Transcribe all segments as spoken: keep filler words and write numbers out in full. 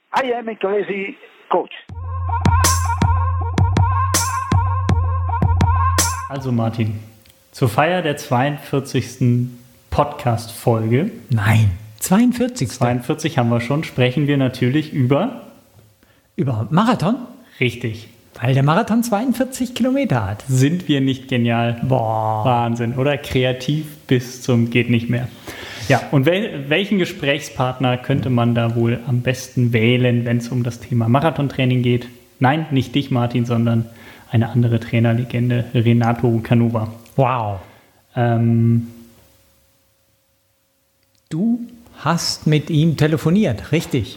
I am a crazy coach. Also Martin, zur Feier der zweiundvierzigsten Podcast-Folge. Nein, zweiundvierzig. zweiundvierzig haben wir schon, sprechen wir natürlich über... Über Marathon? Richtig. Weil der Marathon zweiundvierzig Kilometer hat. Sind wir nicht genial? Boah. Wahnsinn, oder? Kreativ bis zum geht nicht mehr. Ja, und wel- welchen Gesprächspartner könnte man da wohl am besten wählen, wenn es um das Thema Marathontraining geht? Nein, nicht dich, Martin, sondern eine andere Trainerlegende, Renato Canova. Wow. Ähm, Du hast mit ihm telefoniert, richtig?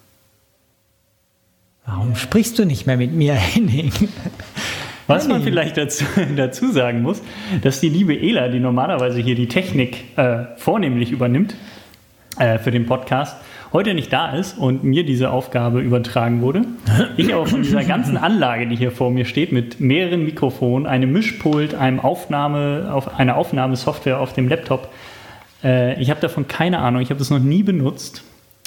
Warum sprichst du nicht mehr mit mir, Henning? Was man vielleicht dazu, dazu sagen muss, dass die liebe Ela, die normalerweise hier die Technik äh, vornehmlich übernimmt äh, für den Podcast, heute nicht da ist und mir diese Aufgabe übertragen wurde. Ich aber von dieser ganzen Anlage, die hier vor mir steht, mit mehreren Mikrofonen, einem Mischpult, einem Aufnahme, auf, einer Aufnahmesoftware auf dem Laptop, äh, ich habe davon keine Ahnung, ich habe das noch nie benutzt.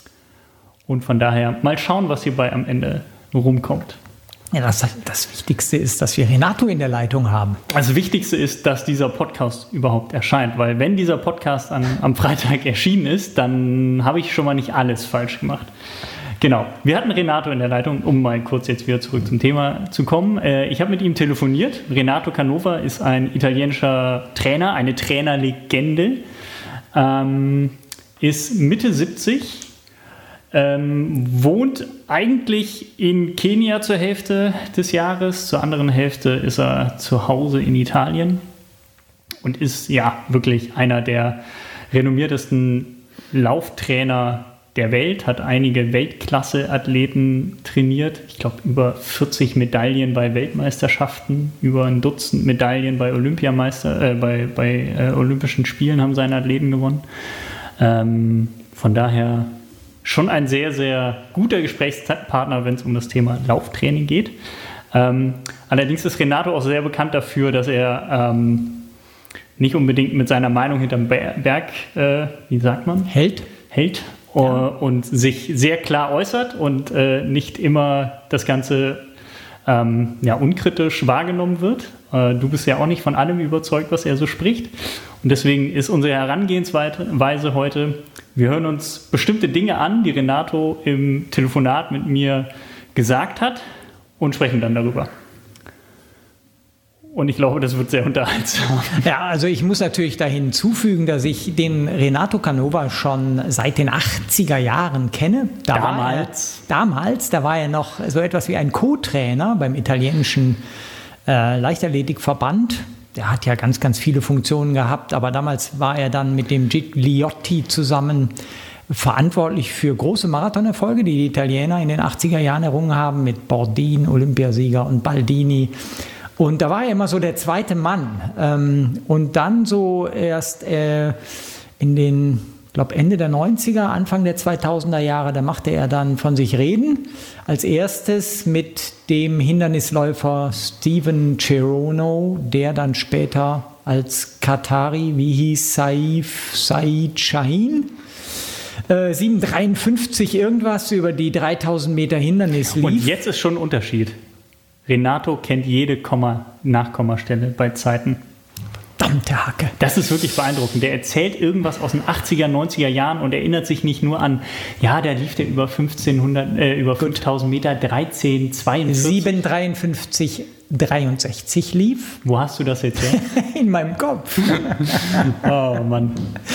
Und von daher mal schauen, was hierbei am Ende rumkommt. Ja, das, das Wichtigste ist, dass wir Renato in der Leitung haben. Das Wichtigste ist, dass dieser Podcast überhaupt erscheint, weil wenn dieser Podcast an, am Freitag erschienen ist, dann habe ich schon mal nicht alles falsch gemacht. Genau, wir hatten Renato in der Leitung, um mal kurz jetzt wieder zurück zum Thema zu kommen. Ich habe mit ihm telefoniert. Renato Canova ist ein italienischer Trainer, eine Trainerlegende, ähm, ist Mitte siebzig, Ähm, wohnt eigentlich in Kenia zur Hälfte des Jahres, zur anderen Hälfte ist er zu Hause in Italien und ist ja wirklich einer der renommiertesten Lauftrainer der Welt, hat einige Weltklasse-Athleten trainiert, ich glaube über vierzig Medaillen bei Weltmeisterschaften, über ein Dutzend Medaillen bei Olympiameister, äh, bei, bei äh, Olympischen Spielen haben seine Athleten gewonnen. Ähm, von daher schon ein sehr, sehr guter Gesprächspartner, wenn es um das Thema Lauftraining geht. Ähm, allerdings ist Renato auch sehr bekannt dafür, dass er ähm, nicht unbedingt mit seiner Meinung hinterm Berg, äh, wie sagt man? Hält. Hält äh, Ja. und sich sehr klar äußert und äh, nicht immer das Ganze ähm, ja, unkritisch wahrgenommen wird. Äh, du bist ja auch nicht von allem überzeugt, was er so spricht. Und deswegen ist unsere Herangehensweise heute, wir hören uns bestimmte Dinge an, die Renato im Telefonat mit mir gesagt hat und sprechen dann darüber. Und ich glaube, das wird sehr unterhaltsam. Ja, also ich muss natürlich da hinzufügen, dass ich den Renato Canova schon seit den achtziger Jahren kenne. Da Damals? War er, damals, da war er noch so etwas wie ein Co-Trainer beim italienischen äh, Leichtathletikverband. Der hat ja ganz, ganz viele Funktionen gehabt, aber damals war er dann mit dem Gigliotti zusammen verantwortlich für große Marathonerfolge, die die Italiener in den achtziger Jahren errungen haben, mit Bordin, Olympiasieger und Baldini. Und da war er immer so der zweite Mann. Und dann so erst äh, in den, ich glaube Ende der neunziger, Anfang der zweitausender Jahre, da machte er dann von sich reden. Als erstes mit dem Hindernisläufer Steven Cherono, der dann später als Qatari, wie hieß Saif Said Shahin, äh, sieben dreiundfünfzig irgendwas über die dreitausend Meter Hindernis lief. Und jetzt ist schon ein Unterschied. Renato kennt jede Komma- Nachkommastelle bei Zeiten. Verdammte Hacke. Das ist wirklich beeindruckend. Der erzählt irgendwas aus den achtziger, neunziger Jahren und erinnert sich nicht nur an, ja, da lief der über fünfzehnhundert, äh, über fünftausend Meter, dreizehn zweiundvierzig. sieben dreiundfünfzig dreiundsechzig lief. Wo hast du das jetzt her? In meinem Kopf. Oh Mann.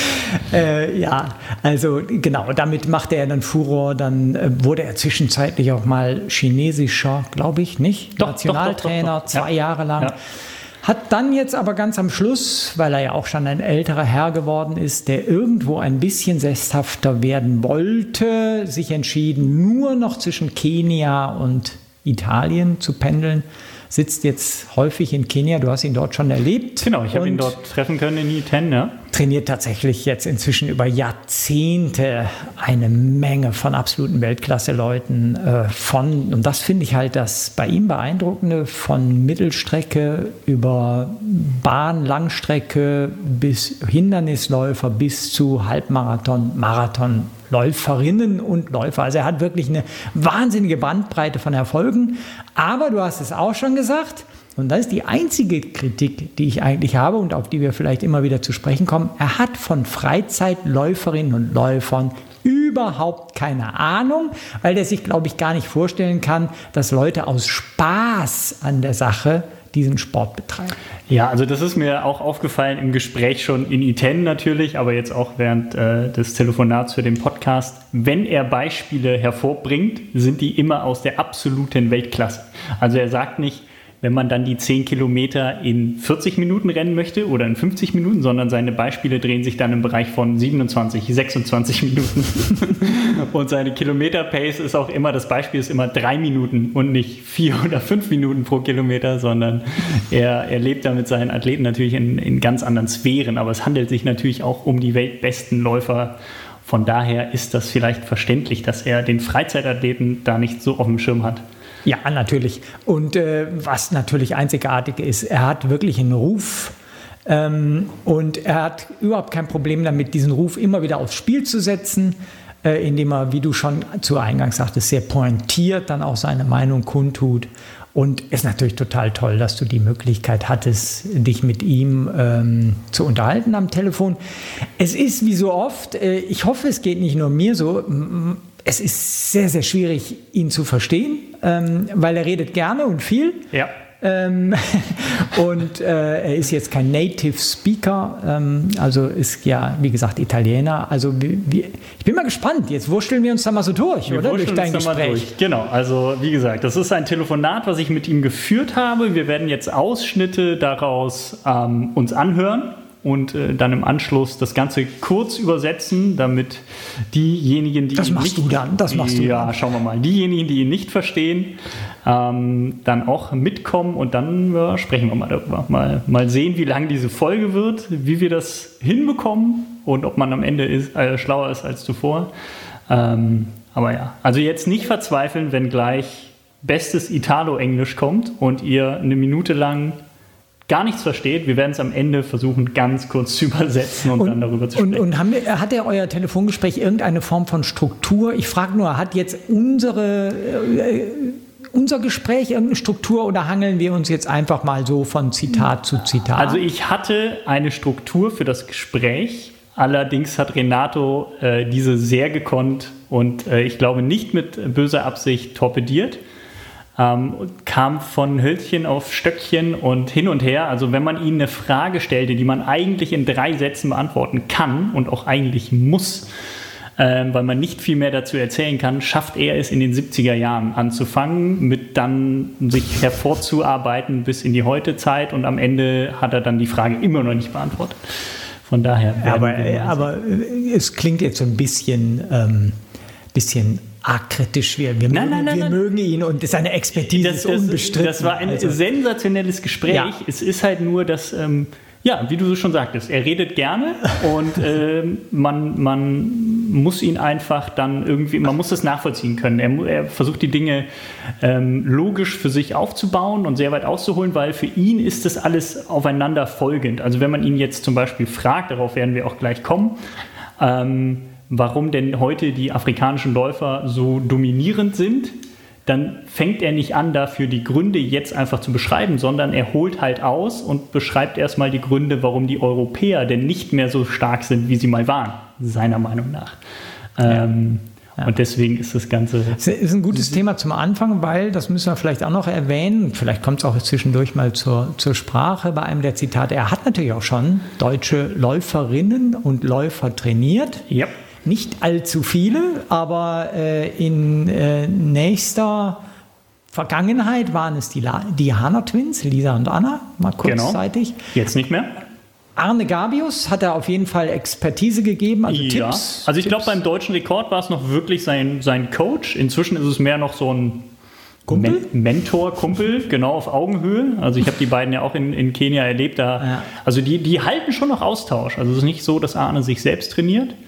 Äh, ja, also genau, damit machte er dann Furor. Dann äh, wurde er zwischenzeitlich auch mal chinesischer, glaube ich, nicht? Doch, Nationaltrainer, doch, doch, doch, doch. zwei Ja. Jahre lang. Ja. Hat dann jetzt aber ganz am Schluss, weil er ja auch schon ein älterer Herr geworden ist, der irgendwo ein bisschen sesshafter werden wollte, sich entschieden, nur noch zwischen Kenia und Italien zu pendeln. Sitzt jetzt häufig in Kenia, du hast ihn dort schon erlebt. Genau, ich habe ihn und dort treffen können in Iten, ja. trainiert tatsächlich jetzt inzwischen über Jahrzehnte eine Menge von absoluten Weltklasse-Leuten äh, von, und das finde ich halt das bei ihm Beeindruckende, von Mittelstrecke über Bahn, Langstrecke bis Hindernisläufer bis zu Halbmarathon, Marathonläufer. Läuferinnen und Läufer. Also er hat wirklich eine wahnsinnige Bandbreite von Erfolgen. Aber du hast es auch schon gesagt, und das ist die einzige Kritik, die ich eigentlich habe und auf die wir vielleicht immer wieder zu sprechen kommen. Er hat von Freizeitläuferinnen und Läufern überhaupt keine Ahnung, weil der sich, glaube ich, gar nicht vorstellen kann, dass Leute aus Spaß an der Sache diesen Sport betreiben. Ja, also das ist mir auch aufgefallen im Gespräch schon in I T E N natürlich, aber jetzt auch während äh, des Telefonats für den Podcast. Wenn er Beispiele hervorbringt, sind die immer aus der absoluten Weltklasse. Also er sagt nicht, wenn man dann die zehn Kilometer in vierzig Minuten rennen möchte oder in fünfzig Minuten, sondern seine Beispiele drehen sich dann im Bereich von siebenundzwanzig, sechsundzwanzig Minuten. Und seine Kilometer-Pace ist auch immer, das Beispiel ist immer drei Minuten und nicht vier oder fünf Minuten pro Kilometer, sondern er, er lebt da mit seinen Athleten natürlich in, in ganz anderen Sphären. Aber es handelt sich natürlich auch um die weltbesten Läufer. Von daher ist das vielleicht verständlich, dass er den Freizeitathleten da nicht so auf dem Schirm hat. Ja, natürlich. Und äh, was natürlich einzigartig ist, er hat wirklich einen Ruf ähm, und er hat überhaupt kein Problem damit, diesen Ruf immer wieder aufs Spiel zu setzen, äh, indem er, wie du schon zu Eingangs sagtest, sehr pointiert dann auch seine Meinung kundtut. Und es ist natürlich total toll, dass du die Möglichkeit hattest, dich mit ihm ähm, zu unterhalten am Telefon. Es ist wie so oft, äh, ich hoffe, es geht nicht nur mir so, m- es ist sehr, sehr schwierig, ihn zu verstehen, ähm, weil er redet gerne und viel. Ja. Ähm, und äh, er ist jetzt kein Native Speaker, ähm, also ist ja, wie gesagt, Italiener. Also wie, wie, ich bin mal gespannt. Jetzt wursteln wir uns da mal so durch, wir oder? Durch dein uns da Gespräch. Mal durch. Genau, also wie gesagt, das ist ein Telefonat, was ich mit ihm geführt habe. Wir werden jetzt Ausschnitte daraus ähm, uns anhören. Und äh, dann im Anschluss das Ganze kurz übersetzen, damit diejenigen, die das ihn machst nicht, du dann, das machst die, du ja, dann. schauen wir mal, diejenigen, die ihn nicht verstehen, ähm, dann auch mitkommen und dann ja, sprechen wir mal darüber. Mal, mal sehen, wie lang diese Folge wird, wie wir das hinbekommen und ob man am Ende ist, äh, schlauer ist als zuvor. Ähm, aber ja, also jetzt nicht verzweifeln, wenn gleich bestes Italo-Englisch kommt und ihr eine Minute lang gar nichts versteht. Wir werden es am Ende versuchen, ganz kurz zu übersetzen und, und dann darüber zu sprechen. Und, und haben wir, hat er euer Telefongespräch irgendeine Form von Struktur? Ich frage nur, hat jetzt unsere, äh, unser Gespräch irgendeine Struktur oder hangeln wir uns jetzt einfach mal so von Zitat zu Zitat? Also ich hatte eine Struktur für das Gespräch. Allerdings hat Renato äh, diese sehr gekonnt und äh, ich glaube nicht mit böser Absicht torpediert. Ähm, kam von Hölzchen auf Stöckchen und hin und her. Also wenn man ihn eine Frage stellte, die man eigentlich in drei Sätzen beantworten kann und auch eigentlich muss, ähm, weil man nicht viel mehr dazu erzählen kann, schafft er es in den siebziger Jahren anzufangen, mit dann sich hervorzuarbeiten bis in die Heutezeit und am Ende hat er dann die Frage immer noch nicht beantwortet. Von daher. Aber, aber es klingt jetzt so ein bisschen, ähm, bisschen arg kritisch. Wir, wir, nein, mögen, nein, nein, wir nein. mögen ihn und seine Expertise das, ist das, unbestritten. Das war ein also. sensationelles Gespräch. Ja. Es ist halt nur, dass, ähm, ja, wie du so schon sagtest, er redet gerne und ähm, man, man muss ihn einfach dann irgendwie, man muss das nachvollziehen können. Er, er versucht die Dinge ähm, logisch für sich aufzubauen und sehr weit auszuholen, weil für ihn ist das alles aufeinander folgend. Also wenn man ihn jetzt zum Beispiel fragt, darauf werden wir auch gleich kommen, ähm, warum denn heute die afrikanischen Läufer so dominierend sind, dann fängt er nicht an, dafür die Gründe jetzt einfach zu beschreiben, sondern er holt halt aus und beschreibt erstmal die Gründe, warum die Europäer denn nicht mehr so stark sind, wie sie mal waren, seiner Meinung nach. Ja. Ähm, Ja. Und deswegen ist das Ganze... Das ist ein gutes Thema zum Anfang, weil, das müssen wir vielleicht auch noch erwähnen, vielleicht kommt es auch zwischendurch mal zur, zur Sprache bei einem der Zitate. Er hat natürlich auch schon deutsche Läuferinnen und Läufer trainiert. Ja. Nicht allzu viele, aber äh, in äh, nächster Vergangenheit waren es die, La- die Hanna Twins, Lisa und Anna, mal kurzzeitig. Genau. Jetzt nicht mehr. Arne Gabius hat er auf jeden Fall Expertise gegeben, also ja. Tipps. Also ich glaube, Tipps. beim deutschen Rekord war es noch wirklich sein, sein Coach. Inzwischen ist es mehr noch so ein Kumpel? Men- Mentor, Kumpel, genau auf Augenhöhe. Also ich habe die beiden ja auch in, in Kenia erlebt. Da, Ja. Also die, die halten schon noch Austausch. Also es ist nicht so, dass Arne sich selbst trainiert.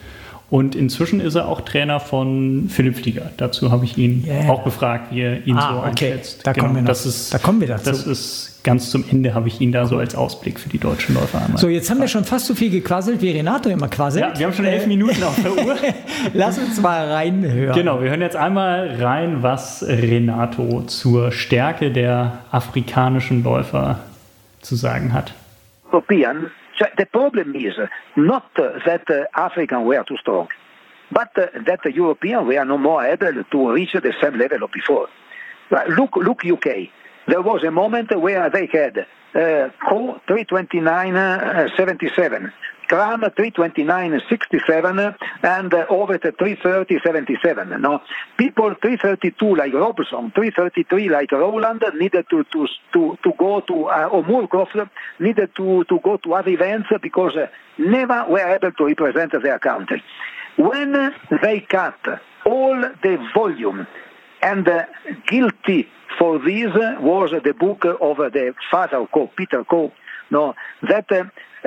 Und inzwischen ist er auch Trainer von Philipp Flieger. Dazu habe ich ihn yeah. auch befragt, wie er ihn ah, so okay. einschätzt. Da, genau, kommen wir noch, das ist, da kommen wir dazu. Das ist ganz zum Ende, habe ich ihn da so als Ausblick für die deutschen Läufer einmal. So, jetzt haben wir schon fast so viel gequasselt, wie Renato immer quasselt. Ja, wir haben schon elf Minuten auf der Uhr. Lass uns mal reinhören. Genau, wir hören jetzt einmal rein, was Renato zur Stärke der afrikanischen Läufer zu sagen hat. European. So the problem is not that Africans were too strong, but that the Europeans were no more able to reach the same level of before. Look, look U K. There was a moment where they had uh, Coe three twenty-nine seventy-seven, Cram three twenty-nine sixty-seven, and uh, Ovet three thirty seventy-seven. No, people three thirty-two like Robson, three thirty-three like Rowland needed to to to, to go to uh, or Moorcroft needed to to go to other events because uh, never were able to represent their country. When they cut all the volume, and uh, guilty for this was the book of the father of Coe, Peter Coe, no, that uh,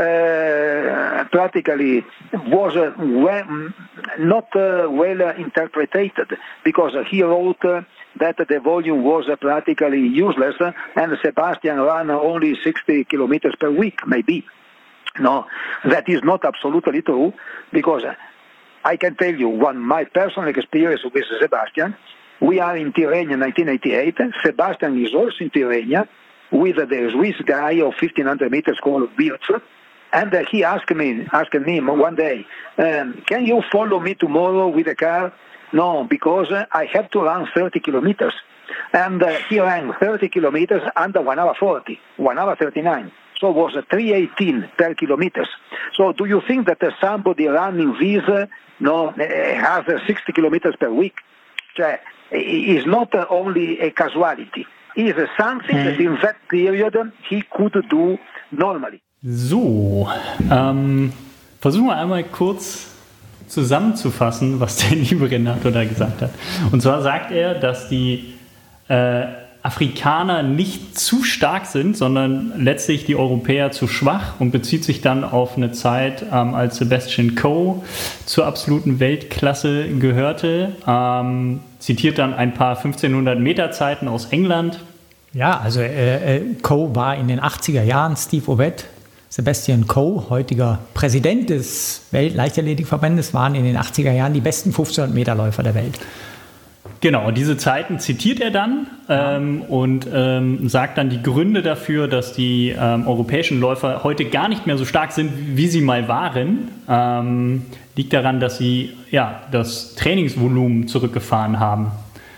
uh, practically was uh, well, not uh, well uh, interpreted, because uh, he wrote uh, that the volume was uh, practically useless, uh, and Sebastian ran only sixty kilometers per week, maybe. No, that is not absolutely true, because uh, I can tell you one my personal experience with Sebastian. We are in Tirrenia nineteen eighty-eight. Sebastian is also in Tirrenia with the Swiss guy of fifteen hundred meters called Wirtz. And uh, he asked me, asked me one day, um, can you follow me tomorrow with a car? No, because uh, I have to run thirty kilometers. And uh, he ran thirty kilometers under one hour forty, one hour thirty-nine. So it was uh, three eighteen per kilometers. So do you think that uh, somebody running this uh, no, uh, has uh, sixty kilometers per week? Uh, is not uh, only a casualty. It is something mm. that in that period he could do normally. So, ähm, versuchen wir einmal kurz zusammenzufassen, was der liebe Renato da gesagt hat. Und zwar sagt er, dass die äh, Afrikaner nicht zu stark sind, sondern letztlich die Europäer zu schwach, und bezieht sich dann auf eine Zeit, ähm, als Sebastian Coe zur absoluten Weltklasse gehörte. Ähm, zitiert dann ein paar fünfzehnhundert Meter Zeiten aus England. Ja, also äh, äh, Coe war in den achtziger Jahren, Steve Ovett, Sebastian Coe, heutiger Präsident des Weltleichtathletikverbandes, waren in den achtziger Jahren die besten fünfzehnhundert Meter Läufer der Welt. Genau, diese Zeiten zitiert er dann ähm, und ähm, sagt dann die Gründe dafür, dass die ähm, europäischen Läufer heute gar nicht mehr so stark sind, wie sie mal waren. Ähm, liegt daran, dass sie ja, das Trainingsvolumen zurückgefahren haben.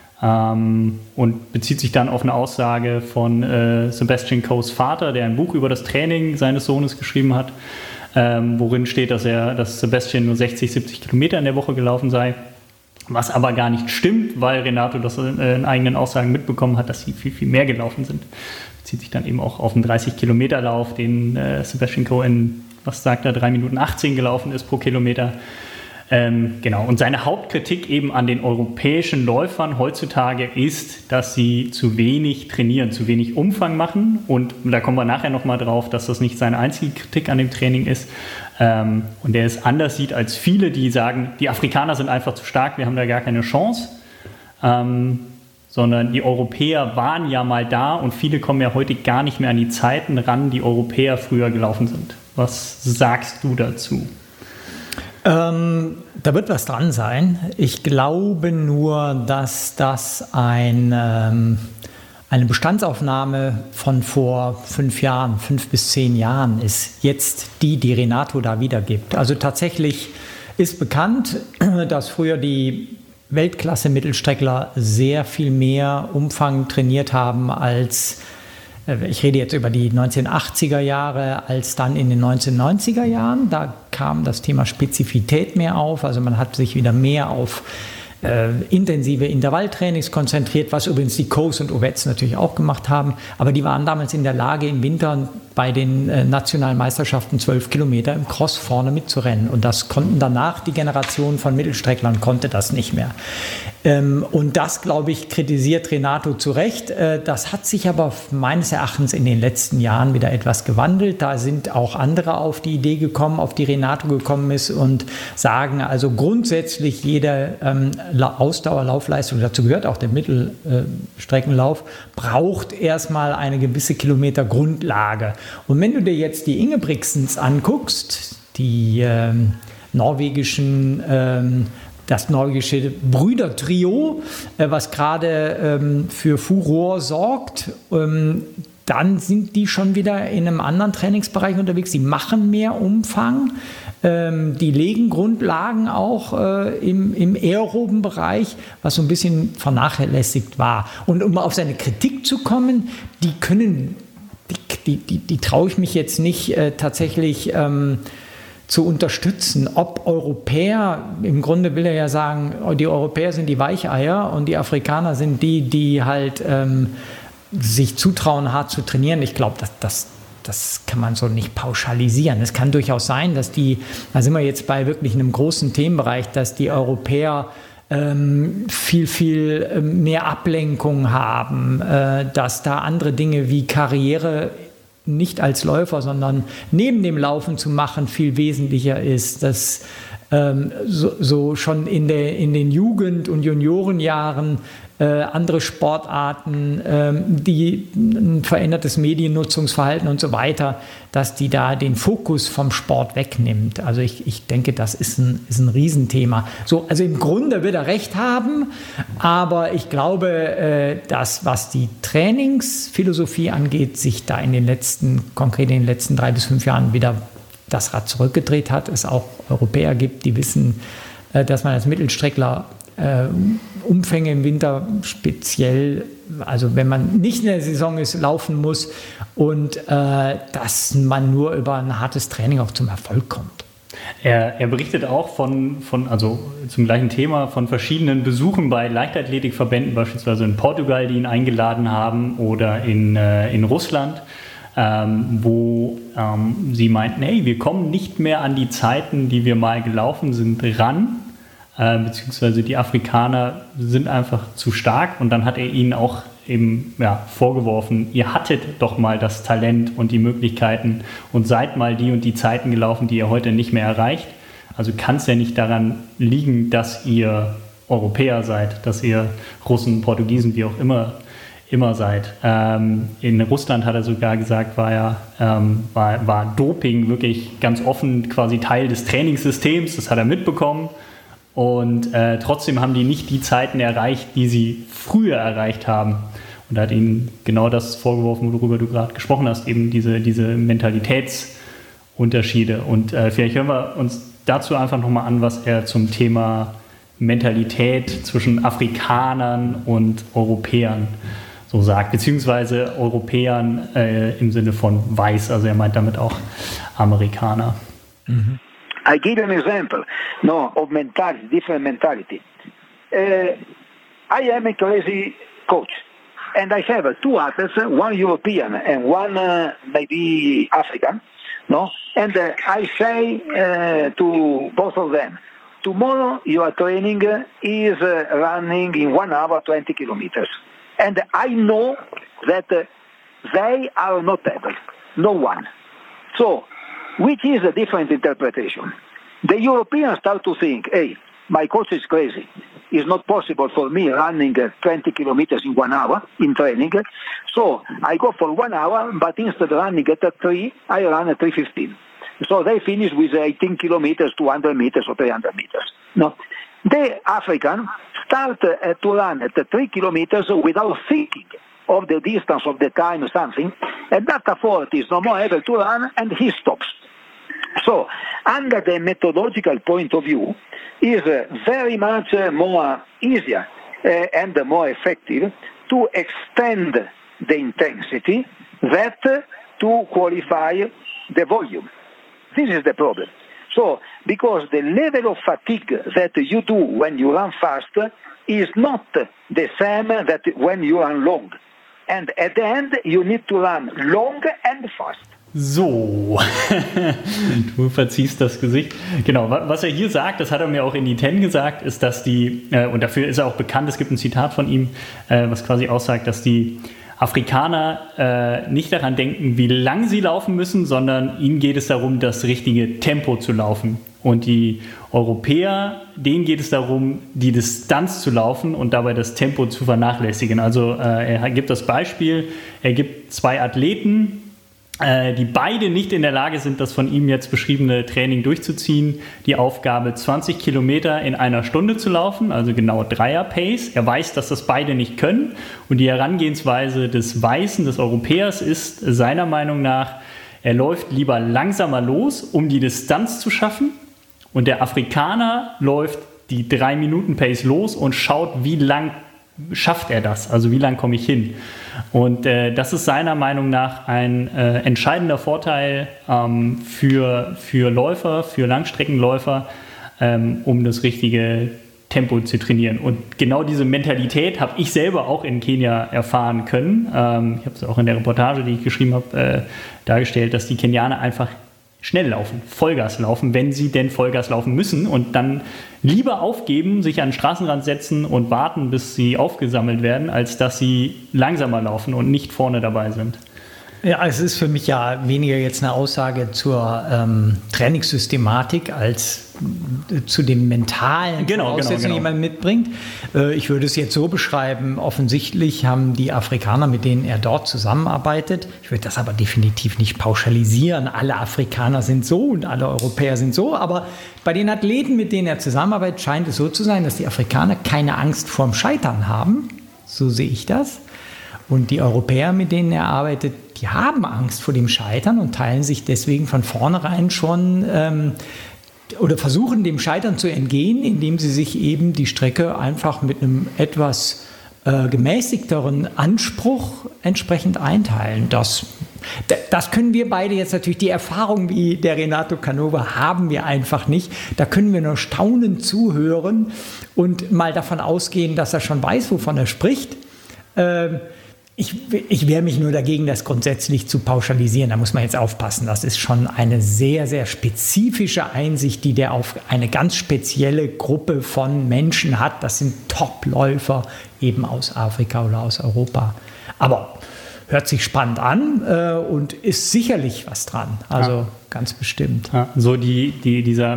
Ähm, und bezieht sich dann auf eine Aussage von äh, Sebastian Coes Vater, der ein Buch über das Training seines Sohnes geschrieben hat, ähm, worin steht, dass er, dass Sebastian nur sechzig, siebzig Kilometer in der Woche gelaufen sei. Was aber gar nicht stimmt, weil Renato das in eigenen Aussagen mitbekommen hat, dass sie viel, viel mehr gelaufen sind. Bezieht sich dann eben auch auf einen dreißig Kilometer Lauf, den äh, Sebastian Coe in, was sagt er, drei Minuten achtzehn gelaufen ist pro Kilometer. Ähm, genau. Und seine Hauptkritik eben an den europäischen Läufern heutzutage ist, dass sie zu wenig trainieren, zu wenig Umfang machen. Und da kommen wir nachher nochmal drauf, dass das nicht seine einzige Kritik an dem Training ist. Ähm, und der es anders sieht als viele, die sagen, die Afrikaner sind einfach zu stark, wir haben da gar keine Chance. Ähm, sondern die Europäer waren ja mal da, und viele kommen ja heute gar nicht mehr an die Zeiten ran, die Europäer früher gelaufen sind. Was sagst du dazu? Ähm, da wird was dran sein. Ich glaube nur, dass das ein, ähm, eine Bestandsaufnahme von vor fünf Jahren, fünf bis zehn Jahren ist, jetzt die, die Renato da wiedergibt. Also tatsächlich ist bekannt, dass früher die Weltklasse-Mittelstreckler sehr viel mehr Umfang trainiert haben als, ich rede jetzt über die neunzehnhundertachtziger Jahre, als dann in den neunzehnhundertneunziger Jahren. Da kam das Thema Spezifität mehr auf. Also man hat sich wieder mehr auf äh, intensive Intervalltrainings konzentriert, was übrigens die Coes und Ovetts natürlich auch gemacht haben. Aber die waren damals in der Lage, im Winter bei den äh, nationalen Meisterschaften zwölf Kilometer im Cross vorne mitzurennen. Und das konnten danach die Generation von Mittelstrecklern, konnte das nicht mehr. Ähm, und das, glaube ich, kritisiert Renato zu Recht. Äh, das hat sich aber meines Erachtens in den letzten Jahren wieder etwas gewandelt. Da sind auch andere auf die Idee gekommen, auf die Renato gekommen ist und sagen, also grundsätzlich jede ähm, Ausdauerlaufleistung, dazu gehört auch der Mittelstreckenlauf, braucht erstmal eine gewisse Kilometer-Grundlage. Und wenn du dir jetzt die Ingebrigtsens anguckst, die ähm, norwegischen, ähm, das norwegische Brüdertrio, äh, was gerade ähm, für Furore sorgt, ähm, dann sind die schon wieder in einem anderen Trainingsbereich unterwegs. Die machen mehr Umfang. Ähm, die legen Grundlagen auch äh, im, im aeroben Bereich, was so ein bisschen vernachlässigt war. Und um auf seine Kritik zu kommen, die können, die, die, die, die traue ich mich jetzt nicht äh, tatsächlich ähm, zu unterstützen. Ob Europäer, im Grunde will er ja sagen, die Europäer sind die Weicheier und die Afrikaner sind die, die halt ähm, sich zutrauen, hart zu trainieren. Ich glaube, dass das Das kann man so nicht pauschalisieren. Es kann durchaus sein, dass die, da sind wir jetzt bei wirklich einem großen Themenbereich, dass die Europäer ähm, viel, viel mehr Ablenkung haben, äh, dass da andere Dinge wie Karriere nicht als Läufer, sondern neben dem Laufen zu machen, viel wesentlicher ist, dass ähm, so, so schon in, der, in den Jugend- und Juniorenjahren Äh, andere Sportarten, ähm, die ein verändertes Mediennutzungsverhalten und so weiter, dass die da den Fokus vom Sport wegnimmt. Also ich, ich denke, das ist ein, ist ein Riesenthema. So, also im Grunde wird er recht haben, aber ich glaube, äh, dass was die Trainingsphilosophie angeht, sich da in den letzten, konkret in den letzten drei bis fünf Jahren wieder das Rad zurückgedreht hat. Es auch Europäer gibt, die wissen, äh, dass man als Mittelstreckler Äh, Umfänge im Winter speziell, also wenn man nicht in der Saison ist, laufen muss und äh, dass man nur über ein hartes Training auch zum Erfolg kommt. Er, er berichtet auch von, von, also zum gleichen Thema, von verschiedenen Besuchen bei Leichtathletikverbänden, beispielsweise in Portugal, die ihn eingeladen haben, oder in, äh, in Russland, ähm, wo ähm, sie meinten, hey, wir kommen nicht mehr an die Zeiten, die wir mal gelaufen sind, ran. Äh, beziehungsweise die Afrikaner sind einfach zu stark, und dann hat er ihnen auch eben ja, vorgeworfen, ihr hattet doch mal das Talent und die Möglichkeiten und seid mal die und die Zeiten gelaufen, die ihr heute nicht mehr erreicht. Also kann es ja nicht daran liegen, dass ihr Europäer seid, dass ihr Russen, Portugiesen, wie auch immer, immer seid. Ähm, in Russland hat er sogar gesagt, war, ja, ähm, war, war Doping wirklich ganz offen quasi Teil des Trainingssystems, das hat er mitbekommen. Und äh, trotzdem haben die nicht die Zeiten erreicht, die sie früher erreicht haben. Und er hat ihnen genau das vorgeworfen, worüber du gerade gesprochen hast, eben diese, diese Mentalitätsunterschiede. Und äh, vielleicht hören wir uns dazu einfach nochmal an, was er zum Thema Mentalität zwischen Afrikanern und Europäern so sagt, beziehungsweise Europäern äh, im Sinne von weiß, also er meint damit auch Amerikaner. Mhm. I give you an example, no, of mentality, different mentality. Uh, I am a crazy coach, and I have uh, two athletes, one European and one uh, maybe African, no. And uh, I say uh, to both of them, tomorrow your training is uh, running in one hour twenty kilometers, and I know that uh, they are not able, no one. So. Which is a different interpretation. The Europeans start to think, hey, my coach is crazy. It's not possible for me running uh, twenty kilometers in one hour in training. So I go for one hour, but instead of running at three, I run at three fifteen. So they finish with eighteen kilometers, two hundred meters or three hundred meters. No. The African start uh, to run at three kilometers without thinking of the distance, of the time, something, and that effort is no more able to run, and he stops. So, under the methodological point of view, is uh, very much uh, more easier uh, and more effective to extend the intensity that uh, to qualify the volume. This is the problem. So, because the level of fatigue that you do when you run fast is not the same that when you run long. And at the end, you need to run long and fast. So, du verziehst das Gesicht. Genau, was er hier sagt, das hat er mir auch in die Ten gesagt, ist, dass die, äh, und dafür ist er auch bekannt, es gibt ein Zitat von ihm, äh, was quasi aussagt, dass die Afrikaner äh, nicht daran denken, wie lang sie laufen müssen, sondern ihnen geht es darum, das richtige Tempo zu laufen. Und die Europäer, denen geht es darum, die Distanz zu laufen und dabei das Tempo zu vernachlässigen. Also äh, er gibt das Beispiel, er gibt zwei Athleten, die beide nicht in der Lage sind, das von ihm jetzt beschriebene Training durchzuziehen, die Aufgabe zwanzig Kilometer in einer Stunde zu laufen, also genau Dreier-Pace. Er weiß, dass das beide nicht können und die Herangehensweise des Weißen, des Europäers ist seiner Meinung nach, er läuft lieber langsamer los, um die Distanz zu schaffen und der Afrikaner läuft die drei Minuten Pace los und schaut, wie lang schafft er das, also wie lang komme ich hin. Und äh, das ist seiner Meinung nach ein äh, entscheidender Vorteil ähm, für, für Läufer, für Langstreckenläufer, ähm, um das richtige Tempo zu trainieren. Und genau diese Mentalität habe ich selber auch in Kenia erfahren können. Ähm, ich habe es auch in der Reportage, die ich geschrieben habe, äh, dargestellt, dass die Kenianer einfach schnell laufen, Vollgas laufen, wenn sie denn Vollgas laufen müssen und dann lieber aufgeben, sich an den Straßenrand setzen und warten, bis sie aufgesammelt werden, als dass sie langsamer laufen und nicht vorne dabei sind. Ja, es ist für mich ja weniger jetzt eine Aussage zur ähm, Trainingssystematik als äh, zu den mentalen genau, Voraussetzungen, genau, genau. die man mitbringt. Äh, ich würde es jetzt so beschreiben, offensichtlich haben die Afrikaner, mit denen er dort zusammenarbeitet, ich würde das aber definitiv nicht pauschalisieren, alle Afrikaner sind so und alle Europäer sind so, aber bei den Athleten, mit denen er zusammenarbeitet, scheint es so zu sein, dass die Afrikaner keine Angst vorm Scheitern haben, so sehe ich das. Und die Europäer, mit denen er arbeitet, die haben Angst vor dem Scheitern und teilen sich deswegen von vornherein schon ähm, oder versuchen dem Scheitern zu entgehen, indem sie sich eben die Strecke einfach mit einem etwas äh, gemäßigteren Anspruch entsprechend einteilen. Das, das können wir beide jetzt natürlich, die Erfahrung wie der Renato Canova haben wir einfach nicht. Da können wir nur staunend zuhören und mal davon ausgehen, dass er schon weiß, wovon er spricht. Ähm, Ich, ich wehre mich nur dagegen, das grundsätzlich zu pauschalisieren. Da muss man jetzt aufpassen. Das ist schon eine sehr, sehr spezifische Einsicht, die der auf eine ganz spezielle Gruppe von Menschen hat. Das sind Topläufer eben aus Afrika oder aus Europa. Aber hört sich spannend an äh, und ist sicherlich was dran. Also ja. Ganz bestimmt. Ja, so die, die, dieser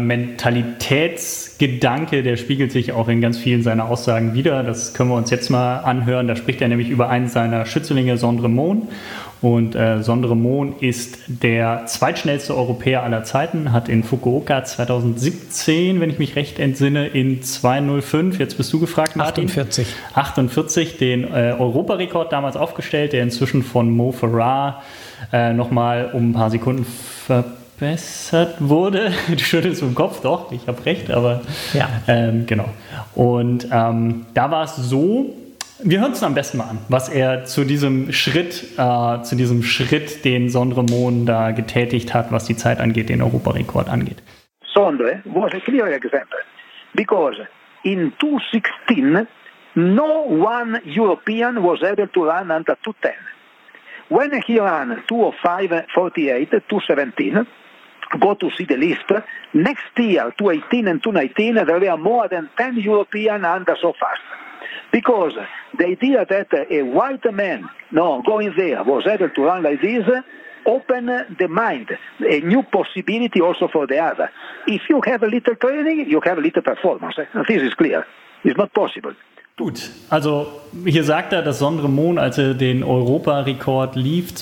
Mentalitätsgedanke, der spiegelt sich auch in ganz vielen seiner Aussagen wider. Das können wir uns jetzt mal anhören. Da spricht er nämlich über einen seiner Schützlinge, Sondremon. Und äh, Sondremon ist der zweitschnellste Europäer aller Zeiten, hat in Fukuoka zweitausendsiebzehn, wenn ich mich recht entsinne, in zwei null fünf, jetzt bist du gefragt, Martin. achtundvierzig. achtundvierzig, den äh, Europarekord damals aufgestellt, der inzwischen von Mo Farah äh, nochmal um ein paar Sekunden verbessert wurde. Du schüttelst im Kopf, doch, ich habe recht, aber ja. ähm, genau. Und ähm, da war es so, wir hören es am besten mal an, was er zu diesem Schritt, äh, zu diesem Schritt, den Sondremon da getätigt hat, was die Zeit angeht, den Europarekord angeht. Sondre was a clear example because in two sixteen no one European was able to run under two ten. When he ran two oh five forty-eight, two seventeen, go to see the list. Next year, two eighteen and two nineteen, there were more than ten European under so fast. Because the idea that a white man no, going there was able to run like this opened the mind, a new possibility also for the other. If you have a little training, you have a little performance. This is clear. It's not possible. Gut, also hier sagt er, dass Sondremon, als er den Europarekord lief,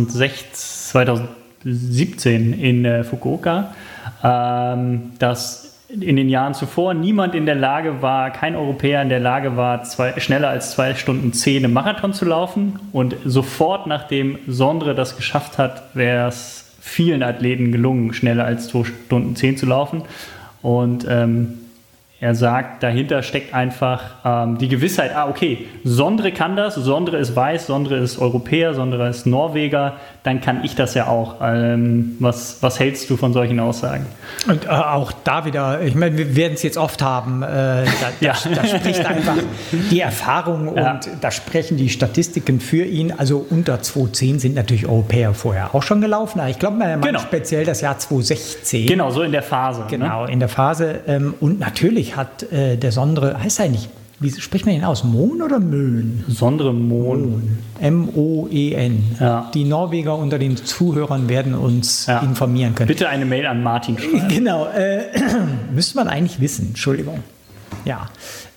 zweitausendsiebzehn in äh, Fukuoka, ähm, dass in den Jahren zuvor niemand in der Lage war, kein Europäer in der Lage war, zwei, schneller als zwei Stunden zehn im Marathon zu laufen. Und sofort, nachdem Sondre das geschafft hat, wäre es vielen Athleten gelungen, schneller als zwei Stunden zehn zu laufen. Und ähm, Er sagt, dahinter steckt einfach ähm, die Gewissheit, ah okay, Sondre kann das, Sondre ist weiß, Sondre ist Europäer, Sondre ist Norweger, dann kann ich das ja auch. Ähm, was, was hältst du von solchen Aussagen? Und äh, auch da wieder, ich meine, wir werden es jetzt oft haben, äh, da, ja. da, da spricht einfach die Erfahrung ja. und da sprechen die Statistiken für ihn. Also unter zweitausendzehn sind natürlich Europäer vorher auch schon gelaufen. Ich glaube, man meint genau. speziell das Jahr zweitausendsechzehn. Genau, so in der Phase. Genau, ne? in der Phase. Ähm, und natürlich hat äh, der Sondre, heißt er nicht, wie spricht man ihn aus? Mohn oder Möhn? Sondre Mohn. M O E N. Ja. Die Norweger unter den Zuhörern werden uns ja. informieren können. Bitte eine Mail an Martin schreiben. Genau, äh, müsste man eigentlich wissen, Entschuldigung. Ja.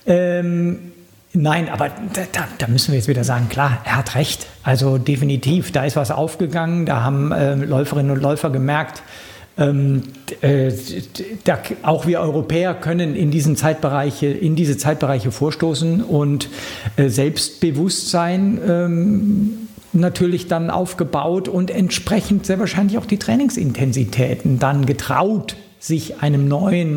Ähm, nein, aber da, da, da müssen wir jetzt wieder sagen, klar, er hat recht. Also definitiv, da ist was aufgegangen, da haben äh, Läuferinnen und Läufer gemerkt, Ähm, äh, da, auch wir Europäer können in, diesen Zeitbereiche, in diese Zeitbereiche vorstoßen und äh, Selbstbewusstsein ähm, natürlich dann aufgebaut und entsprechend sehr wahrscheinlich auch die Trainingsintensitäten dann getraut, sich einem neuen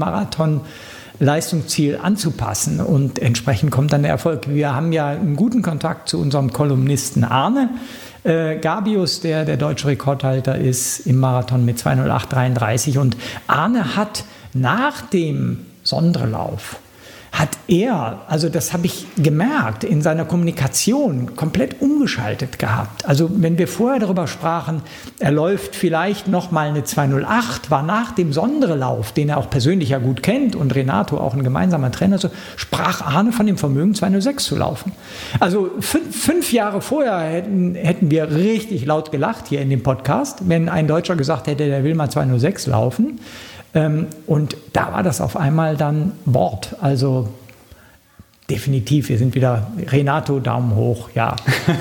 Marathon-Leistungsziel anzupassen und entsprechend kommt dann der Erfolg. Wir haben ja einen guten Kontakt zu unserem Kolumnisten Arne Äh, Gabius, der der deutsche Rekordhalter ist im Marathon mit zwei null acht dreiunddreißig. Und Arne hat nach dem Sondrelauf, hat er, also das habe ich gemerkt, in seiner Kommunikation komplett umgeschaltet gehabt. Also wenn wir vorher darüber sprachen, er läuft vielleicht noch mal eine zwei null acht, war nach dem Sondrelauf, den er auch persönlich ja gut kennt und Renato auch ein gemeinsamer Trainer, so sprach Arne von dem Vermögen zwei null sechs zu laufen. Also fünf, fünf Jahre vorher hätten, hätten wir richtig laut gelacht hier in dem Podcast, wenn ein Deutscher gesagt hätte, der will mal zwei null sechs laufen. Ähm, und da war das auf einmal dann Wort. Also definitiv, wir sind wieder Renato, Daumen hoch, ja.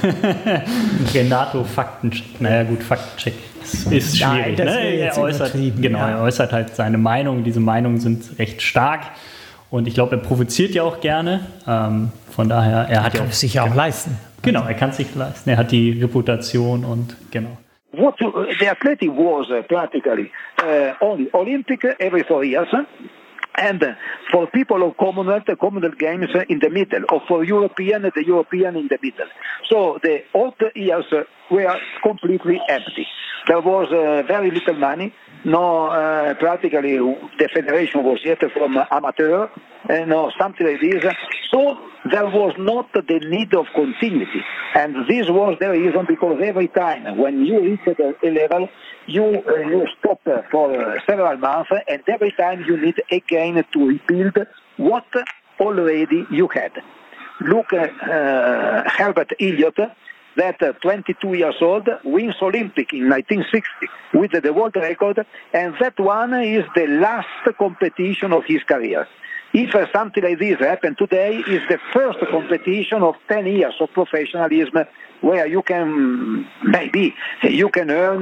Renato, Faktencheck. Naja gut, Faktencheck ist, ist schwierig. Nein, das ne? er, äußert, genau, ja. er äußert halt seine Meinung. Diese Meinungen sind recht stark. Und ich glaube, er provoziert ja auch gerne. Ähm, von daher, er hat kann ja es sich ja auch leisten. Genau, er kann es sich leisten. Er hat die Reputation und genau. What uh, the athletic was uh, practically uh, only Olympic every four years, and uh, for people of Commonwealth, the Commonwealth Games uh, in the middle, or for European, the European in the middle. So the old years uh, were completely empty. There was uh, very little money. No, uh, practically the federation was yet from uh, amateur, uh, no, something like this. So there was not the need of continuity. And this was the reason, because every time when you reach a level, you, uh, you stop uh, for uh, several months, and every time you need again to rebuild what already you had. Look at uh, Herbert Elliott, that uh, twenty-two years old wins Olympic in nineteen sixty with the world record, and that one is the last competition of his career. If uh, something like this happened today, is the first competition of ten years of professionalism where you can, maybe, you can earn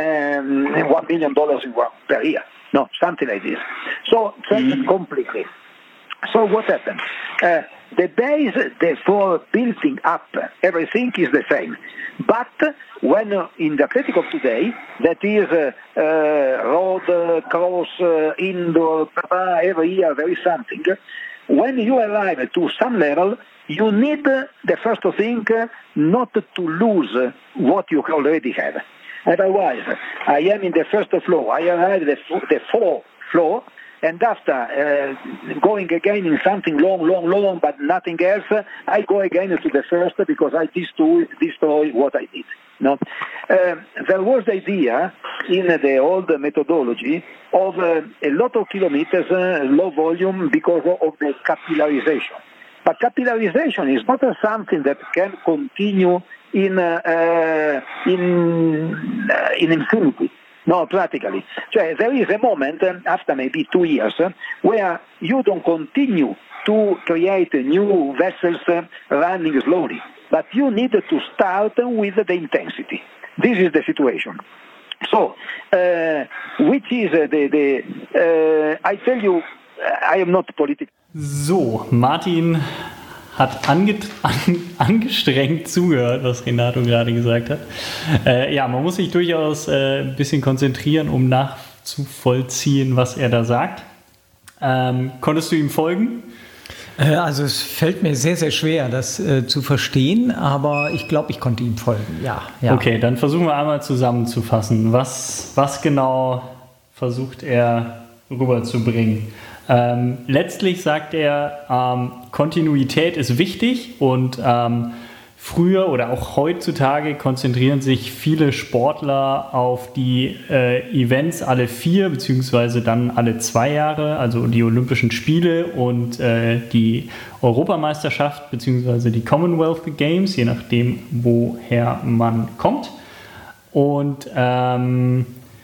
uh, one million dollars per year. No, something like this. So, mm-hmm. completely. So what happened? Uh, the base the, for building up everything is the same. But when uh, in the athletic of today, that is uh, uh, road, uh, cross, uh, indoor, every year there is something. When you arrive to some level, you need uh, the first thing uh, not to lose what you already have. Otherwise, I am in the first floor. I arrive at the, the fourth floor. And after uh, going again in something long, long, long, but nothing else, I go again to the first because I destroy, destroy what I did. No? Uh, there was the idea in the old methodology of uh, a lot of kilometers, uh, low volume, because of the capillarization. But capillarization is not something that can continue in, uh, uh, in, uh, in infinity. No, practically. Cioè, there is a moment, uh, after maybe two years, uh, where you don't continue to create new vessels uh, running slowly, but you need to start with the intensity. This is the situation. So, uh, which is uh, the, the uh, I tell you, I am not political. So, Martin hat ange an, angestrengt zugehört, was Renato gerade gesagt hat. Äh, ja, man muss sich durchaus äh, ein bisschen konzentrieren, um nachzuvollziehen, was er da sagt. Ähm, konntest du ihm folgen? Also es fällt mir sehr, sehr schwer, das äh, zu verstehen, aber ich glaube, ich konnte ihm folgen, ja, ja. Okay, dann versuchen wir einmal zusammenzufassen. Was, was genau versucht er rüberzubringen? Ähm, letztlich sagt er, ähm, Kontinuität ist wichtig und ähm, früher oder auch heutzutage konzentrieren sich viele Sportler auf die äh, Events alle vier beziehungsweise dann alle zwei Jahre, also die Olympischen Spiele und äh, die Europameisterschaft beziehungsweise die Commonwealth Games, je nachdem, woher man kommt. Und ähm,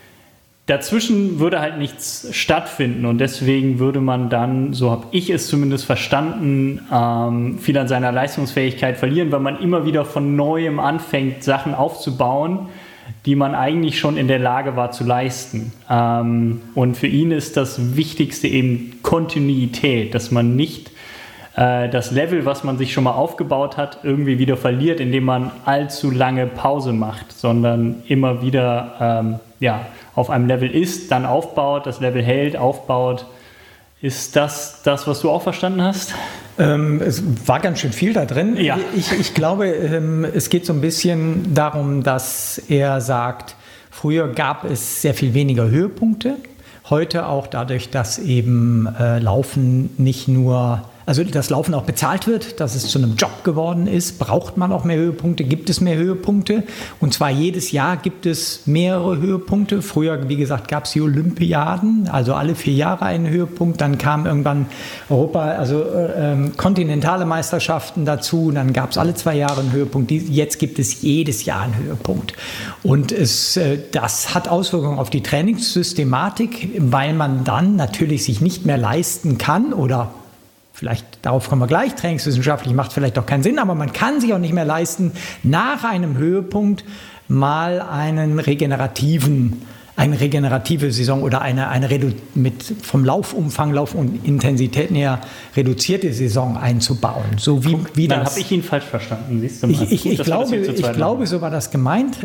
dazwischen würde halt nichts stattfinden und deswegen würde man dann, so habe ich es zumindest verstanden, ähm, viel an seiner Leistungsfähigkeit verlieren, weil man immer wieder von Neuem anfängt, Sachen aufzubauen, die man eigentlich schon in der Lage war zu leisten. Ähm, und für ihn ist das Wichtigste eben Kontinuität, dass man nicht äh, das Level, was man sich schon mal aufgebaut hat, irgendwie wieder verliert, indem man allzu lange Pause macht, sondern immer wieder ähm, ja, auf einem Level ist, dann aufbaut, das Level hält, aufbaut. Ist das das, was du auch verstanden hast? Ähm, es war ganz schön viel da drin. Ja. Ich, ich glaube, ähm, es geht so ein bisschen darum, dass er sagt, früher gab es sehr viel weniger Höhepunkte. Heute auch dadurch, dass eben äh, Laufen nicht nur, also das Laufen auch bezahlt wird, dass es zu einem Job geworden ist, braucht man auch mehr Höhepunkte, gibt es mehr Höhepunkte. Und zwar jedes Jahr gibt es mehrere Höhepunkte. Früher, wie gesagt, gab es die Olympiaden, also alle vier Jahre einen Höhepunkt. Dann kam irgendwann Europa, also äh, kontinentale Meisterschaften dazu. Dann gab es alle zwei Jahre einen Höhepunkt. Jetzt gibt es jedes Jahr einen Höhepunkt. Und es, äh, das hat Auswirkungen auf die Trainingssystematik, weil man dann natürlich sich nicht mehr leisten kann oder vielleicht, darauf kommen wir gleich, trainingswissenschaftlich macht vielleicht auch keinen Sinn, aber man kann sich auch nicht mehr leisten, nach einem Höhepunkt mal einen regenerativen, eine regenerative Saison oder eine, eine Redu- mit vom Laufumfang, Laufintensitäten her reduzierte Saison einzubauen. So wie, wie Dann das. habe ich ihn falsch verstanden, siehst du mal. Ich, ich, Gut, ich, glaube, ich glaube, so war das gemeint.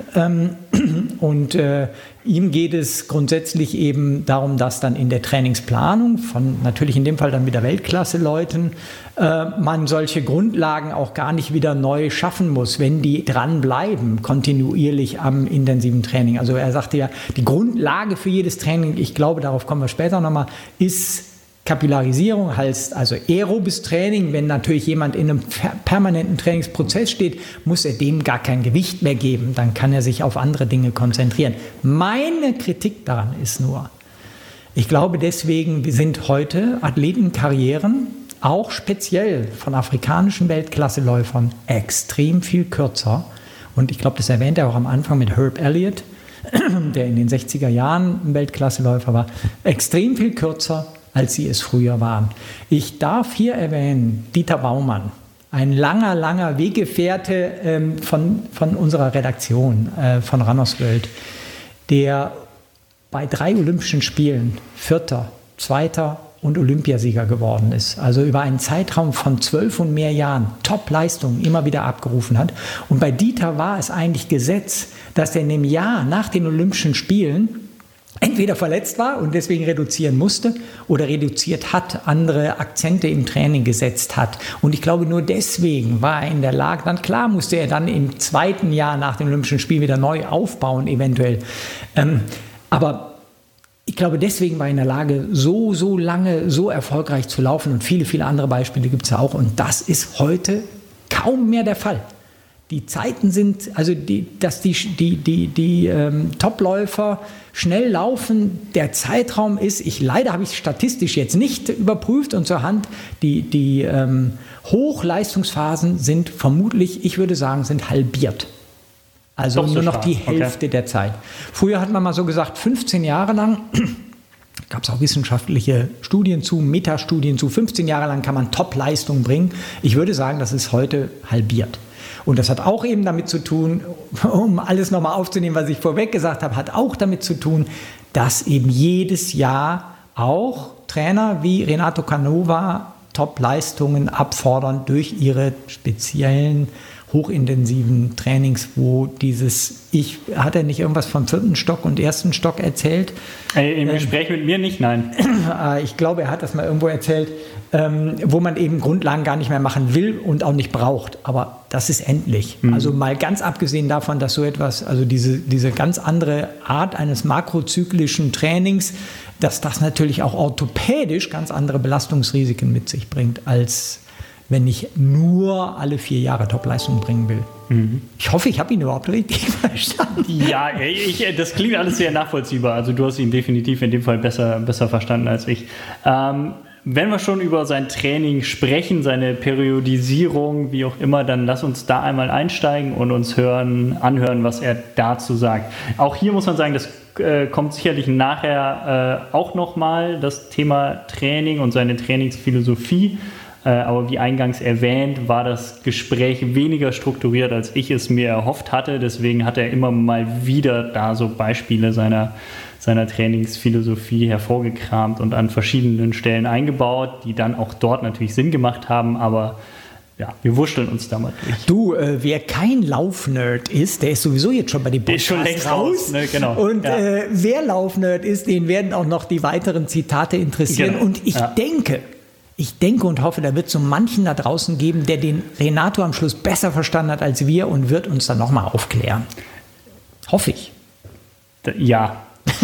Und äh, ihm geht es grundsätzlich eben darum, dass dann in der Trainingsplanung von natürlich in dem Fall dann wieder Weltklasse-Leuten äh, man solche Grundlagen auch gar nicht wieder neu schaffen muss, wenn die dranbleiben, kontinuierlich am intensiven Training. Also er sagte ja, die Grundlage für jedes Training, ich glaube, darauf kommen wir später nochmal, ist Kapillarisierung, heißt also aerobes Training. Wenn natürlich jemand in einem permanenten Trainingsprozess steht, muss er dem gar kein Gewicht mehr geben. Dann kann er sich auf andere Dinge konzentrieren. Meine Kritik daran ist nur, ich glaube deswegen sind heute Athletenkarrieren, auch speziell von afrikanischen Weltklasseläufern, extrem viel kürzer. Und ich glaube, das erwähnt er auch am Anfang mit Herb Elliott, der in den sechziger Jahren ein Weltklasseläufer war, extrem viel kürzer, als sie es früher waren. Ich darf hier erwähnen, Dieter Baumann, ein langer, langer Weggefährte ähm, von, von unserer Redaktion äh, von Rannerswelt, der bei drei Olympischen Spielen Vierter, Zweiter und Olympiasieger geworden ist. Also über einen Zeitraum von zwölf und mehr Jahren Top-Leistungen immer wieder abgerufen hat. Und bei Dieter war es eigentlich Gesetz, dass er in dem Jahr nach den Olympischen Spielen entweder verletzt war und deswegen reduzieren musste oder reduziert hat, andere Akzente im Training gesetzt hat. Und ich glaube, nur deswegen war er in der Lage, dann klar musste er dann im zweiten Jahr nach den Olympischen Spielen wieder neu aufbauen, eventuell. Ähm, aber ich glaube, deswegen war er in der Lage, so, so lange, so erfolgreich zu laufen. Und viele, viele andere Beispiele gibt es ja auch. Und das ist heute kaum mehr der Fall. Die Zeiten sind, also die, dass die, die, die, die ähm, Topläufer schnell laufen, der Zeitraum ist, ich leider habe ich statistisch jetzt nicht überprüft und zur Hand, die, die ähm, Hochleistungsphasen sind vermutlich, ich würde sagen, sind halbiert. Also so nur noch stark. die Hälfte okay. der Zeit. Früher hat man mal so gesagt, fünfzehn Jahre lang, gab es auch wissenschaftliche Studien zu, Metastudien zu, fünfzehn Jahre lang kann man Top-Leistung bringen. Ich würde sagen, das ist heute halbiert. Und das hat auch eben damit zu tun, um alles nochmal aufzunehmen, was ich vorweg gesagt habe, hat auch damit zu tun, dass eben jedes Jahr auch Trainer wie Renato Canova Top-Leistungen abfordern durch ihre speziellen hochintensiven Trainings, wo dieses, ich, hat er nicht irgendwas vom vierten Stock und ersten Stock erzählt? Äh, Im ähm, Gespräch mit mir nicht, nein. Ich glaube, er hat das mal irgendwo erzählt, ähm, wo man eben Grundlagen gar nicht mehr machen will und auch nicht braucht. Aber das ist endlich. Mhm. Also mal ganz abgesehen davon, dass so etwas, also diese, diese ganz andere Art eines makrozyklischen Trainings, dass das natürlich auch orthopädisch ganz andere Belastungsrisiken mit sich bringt, als wenn ich nur alle vier Jahre Topleistung bringen will. Mhm. Ich hoffe, ich habe ihn überhaupt richtig verstanden. Ja, ich, das klingt alles sehr nachvollziehbar. Also du hast ihn definitiv in dem Fall besser, besser verstanden als ich. Ähm, wenn wir schon über sein Training sprechen, seine Periodisierung, wie auch immer, dann lass uns da einmal einsteigen und uns hören, anhören, was er dazu sagt. Auch hier muss man sagen, das äh, kommt sicherlich nachher äh, auch nochmal, das Thema Training und seine Trainingsphilosophie. Äh, aber wie eingangs erwähnt, war das Gespräch weniger strukturiert, als ich es mir erhofft hatte. Deswegen hat er immer mal wieder da so Beispiele seiner, seiner Trainingsphilosophie hervorgekramt und an verschiedenen Stellen eingebaut, die dann auch dort natürlich Sinn gemacht haben. Aber ja, wir wurschteln uns da mal durch. Du, äh, wer kein Laufnerd ist, der ist sowieso jetzt schon bei den Podcasts ist schon längst raus. raus ne? Genau. Und ja. äh, wer Laufnerd ist, den werden auch noch die weiteren Zitate interessieren. Genau. Und ich ja. denke... Ich denke und hoffe, da wird es so manchen da draußen geben, der den Renato am Schluss besser verstanden hat als wir und wird uns dann nochmal aufklären. Hoffe ich. Ja.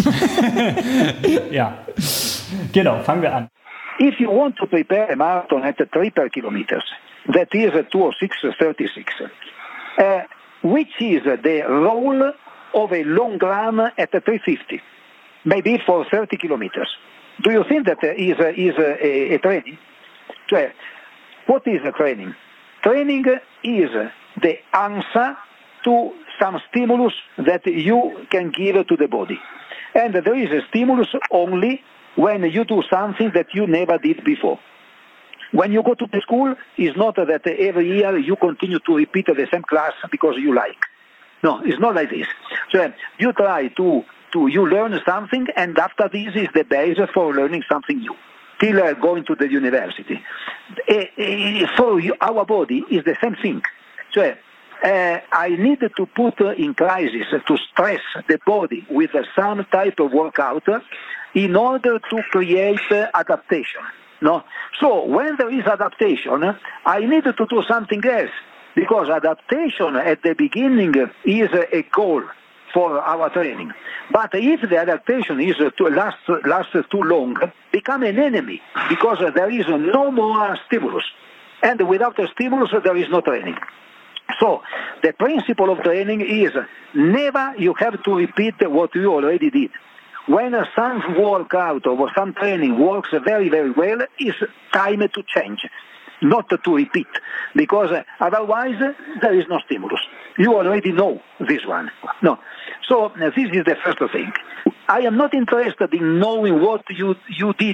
Ja. Genau, fangen wir an. If you want to prepare a marathon at three per kilometers, that is two oh six thirty-six, uh, which is the role of a long run at three fifty, maybe for thirty kilometers? Do you think that is a, is a, a training? Cioè, what is a training? Training is the answer to some stimulus that you can give to the body. And there is a stimulus only when you do something that you never did before. When you go to the school, it's not that every year you continue to repeat the same class because you like. No, it's not like this. So you try to To you learn something, and after this is the base for learning something new, till uh, going to the university. Uh, uh, for you, our body is the same thing. So uh, I need to put in crisis, to stress the body with uh, some type of workout in order to create uh, adaptation. No? So when there is adaptation, I need to do something else, because adaptation at the beginning is a goal for our training. But if the adaptation is to last, lasts too long, become an enemy, because there is no more stimulus. And without a stimulus, there is no training. So the principle of training is never you have to repeat what you already did. When some workout or some training works very, very well, it's time to change, not to repeat, because otherwise there is no stimulus. You already know this one. No. So this is the first thing. I am not interested in knowing what you, you did.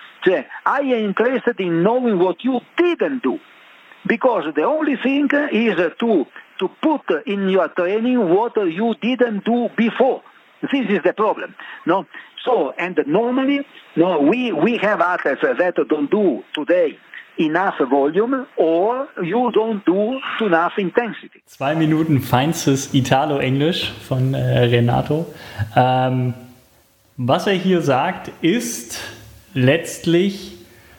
I am interested in knowing what you didn't do. Because the only thing is to, to put in your training what you didn't do before. This is the problem. No? So, and normally, no, we, we have athletes that don't do today enough volume or you don't do enough intensity. Zwei Minuten feinstes Italo-Englisch von äh, Renato. Ähm, was er hier sagt, ist letztlich,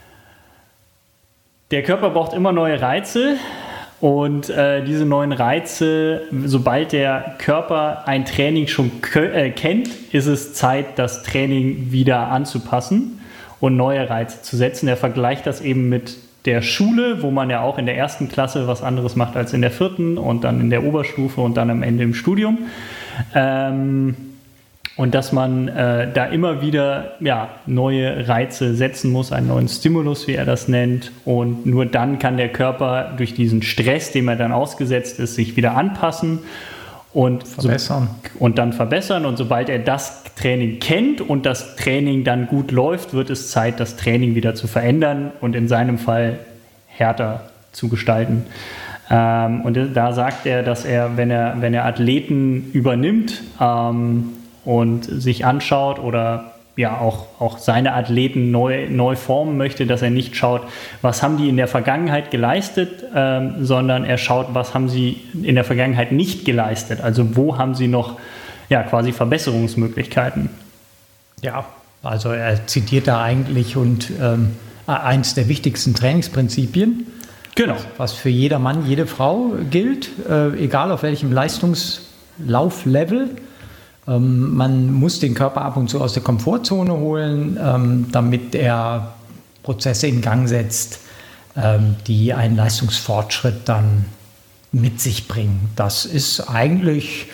der Körper braucht immer neue Reize und äh, diese neuen Reize, sobald der Körper ein Training schon kö- äh, kennt, ist es Zeit, das Training wieder anzupassen und neue Reize zu setzen. Er vergleicht das eben mit der Schule, wo man ja auch in der ersten Klasse was anderes macht als in der vierten und dann in der Oberstufe und dann am Ende im Studium. Ähm, und dass man äh, da immer wieder ja, neue Reize setzen muss, einen neuen Stimulus, wie er das nennt. Und nur dann kann der Körper durch diesen Stress, dem er dann ausgesetzt ist, sich wieder anpassen und verbessern. So, und dann verbessern. Und sobald er das Training kennt und das Training dann gut läuft, wird es Zeit, das Training wieder zu verändern und in seinem Fall härter zu gestalten. Ähm, und da sagt er, dass er, wenn er, wenn er Athleten übernimmt ähm, und sich anschaut oder ja auch, auch seine Athleten neu, neu formen möchte, dass er nicht schaut, was haben die in der Vergangenheit geleistet, ähm, sondern er schaut, was haben sie in der Vergangenheit nicht geleistet. Also wo haben sie noch ja, quasi Verbesserungsmöglichkeiten. Ja, also er zitiert da eigentlich und ähm, eins der wichtigsten Trainingsprinzipien, genau, was für jeder Mann, jede Frau gilt, äh, egal auf welchem Leistungslauflevel. Ähm, man muss den Körper ab und zu aus der Komfortzone holen, ähm, damit er Prozesse in Gang setzt, ähm, die einen Leistungsfortschritt dann mit sich bringen. Das ist eigentlich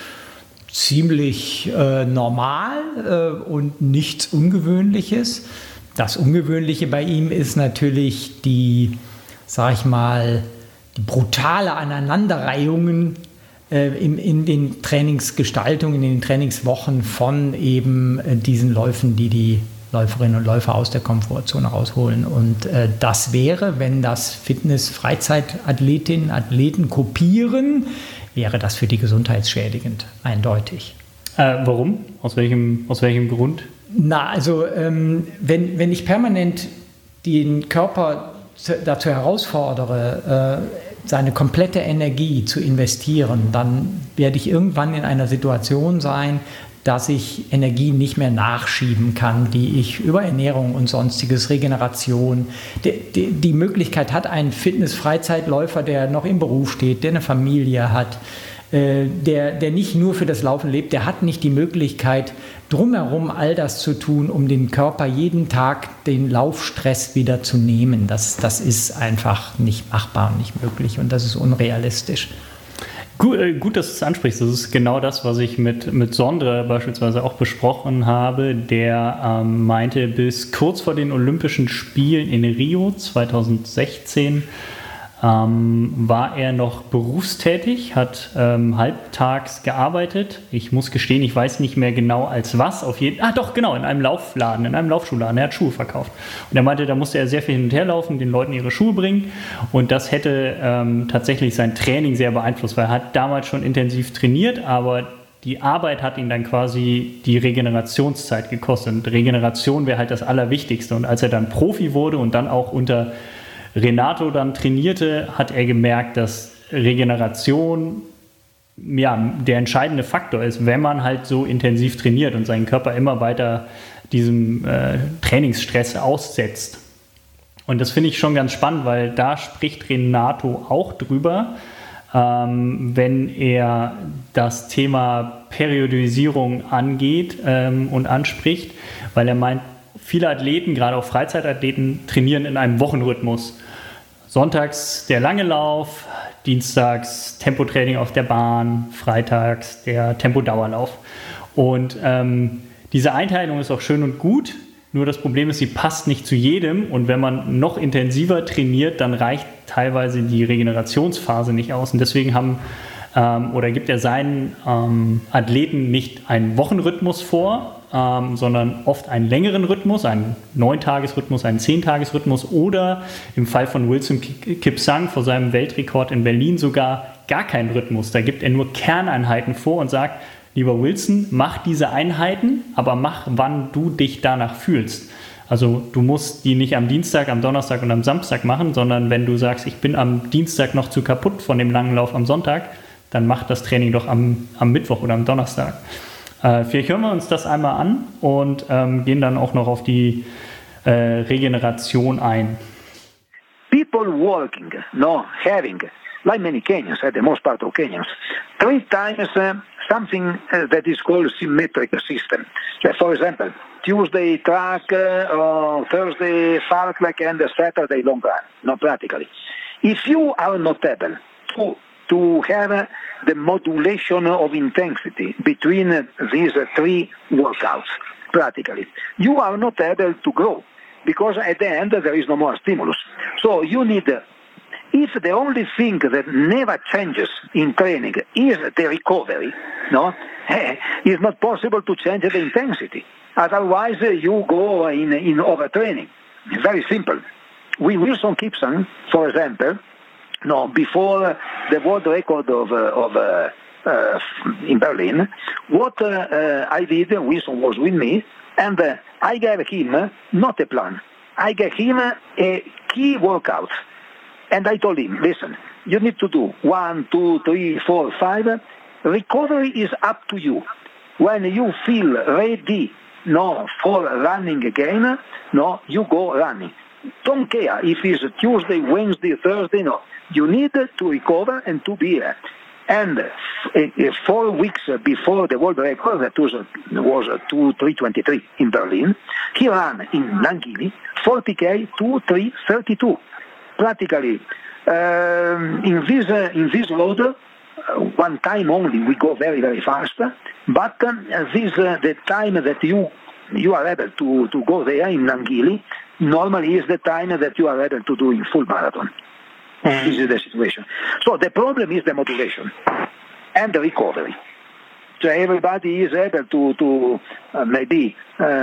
ziemlich äh, normal äh, und nichts Ungewöhnliches. Das Ungewöhnliche bei ihm ist natürlich die, sag ich mal, die brutale Aneinanderreihungen äh, in, in den Trainingsgestaltungen, in den Trainingswochen von eben äh, diesen Läufen, die die Läuferinnen und Läufer aus der Komfortzone rausholen. Und äh, das wäre, wenn das Fitness-Freizeitathletinnen, Athleten kopieren, wäre das für die gesundheitsschädigend, eindeutig. Äh, warum? Aus welchem, aus welchem Grund? Na, also ähm, wenn, wenn ich permanent den Körper zu, dazu herausfordere, äh, seine komplette Energie zu investieren, dann werde ich irgendwann in einer Situation sein, dass ich Energie nicht mehr nachschieben kann, die ich über Ernährung und sonstiges, Regeneration, die, die, die Möglichkeit hat, ein Fitness-Freizeitläufer, der noch im Beruf steht, der eine Familie hat, äh, der, der nicht nur für das Laufen lebt, der hat nicht die Möglichkeit, drumherum all das zu tun, um dem Körper jeden Tag den Laufstress wieder zu nehmen. Das, das ist einfach nicht machbar und nicht möglich und das ist unrealistisch. Gut, äh, gut, dass du es ansprichst. Das ist genau das, was ich mit, mit Sondre beispielsweise auch besprochen habe. Der ähm, meinte, bis kurz vor den Olympischen Spielen in Rio zweitausendsechzehn ähm, war er noch berufstätig, hat ähm, halbtags gearbeitet. Ich muss gestehen, ich weiß nicht mehr genau als was. Auf jeden, ah doch, genau, in einem Laufladen, in einem Laufschuhladen. Er hat Schuhe verkauft. Und er meinte, da musste er sehr viel hin und her laufen, den Leuten ihre Schuhe bringen. Und das hätte ähm, tatsächlich sein Training sehr beeinflusst, weil er hat damals schon intensiv trainiert, aber die Arbeit hat ihn dann quasi die Regenerationszeit gekostet. Und Regeneration wäre halt das Allerwichtigste. Und als er dann Profi wurde und dann auch unter Renato dann trainierte, hat er gemerkt, dass Regeneration ja, der entscheidende Faktor ist, wenn man halt so intensiv trainiert und seinen Körper immer weiter diesem äh, Trainingsstress aussetzt. Und das finde ich schon ganz spannend, weil da spricht Renato auch drüber, ähm, wenn er das Thema Periodisierung angeht ähm, und anspricht, weil er meint, viele Athleten, gerade auch Freizeitathleten, trainieren in einem Wochenrhythmus. Sonntags der lange Lauf, dienstags Tempotraining auf der Bahn, freitags der Tempodauerlauf. Und ähm, diese Einteilung ist auch schön und gut, nur das Problem ist, sie passt nicht zu jedem. Und wenn man noch intensiver trainiert, dann reicht teilweise die Regenerationsphase nicht aus. Und deswegen haben ähm, oder gibt er seinen ähm, Athleten nicht einen Wochenrhythmus vor, Ähm, sondern oft einen längeren Rhythmus, einen neun-Tages-Rhythmus, einen zehn-Tages-Rhythmus oder im Fall von Wilson Kipsang vor seinem Weltrekord in Berlin sogar gar keinen Rhythmus. Da gibt er nur Kerneinheiten vor und sagt, lieber Wilson, mach diese Einheiten, aber mach, wann du dich danach fühlst. Also du musst die nicht am Dienstag, am Donnerstag und am Samstag machen, sondern wenn du sagst, ich bin am Dienstag noch zu kaputt von dem langen Lauf am Sonntag, dann mach das Training doch am, am Mittwoch oder am Donnerstag. Äh, vielleicht hören wir uns das einmal an und ähm, gehen dann auch noch auf die äh, Regeneration ein. People working, no, having, like many Kenyans, uh, the most part of Kenyans, three times uh, something uh, that is called symmetric system. Uh, for example, Tuesday track, uh, Thursday fartlek, and Saturday long run, no, practically. If you are not able to to have uh, the modulation of intensity between uh, these uh, three workouts, practically, you are not able to grow because at the end uh, there is no more stimulus. So you need, uh, if the only thing that never changes in training is the recovery, no, it's not possible to change the intensity. Otherwise uh, you go in, in overtraining. It's very simple. With Wilson Kipsang, for example, No, before the world record of uh, of uh, uh, in Berlin. What uh, uh, I did, Wilson was with me, and uh, I gave him not a plan. I gave him a key workout. And I told him, listen, you need to do one, two, three, four, five. Recovery is up to you. When you feel ready, no, for running again, no, you go running. Don't care if it's Tuesday, Wednesday, Thursday, no. You need to recover and to be here. And uh, uh, four weeks before the world record, that was, uh, was two three twenty-three in Berlin, he ran in Langhili forty K two three thirty-two. Practically, um, in this uh, in this road, uh, one time only we go very very fast. But um, this uh, the time that you you are able to, to go there in Langhili normally is the time that you are able to do in full marathon. Mm. This is the situation. So the problem is the motivation and the recovery. So everybody is able to to uh, maybe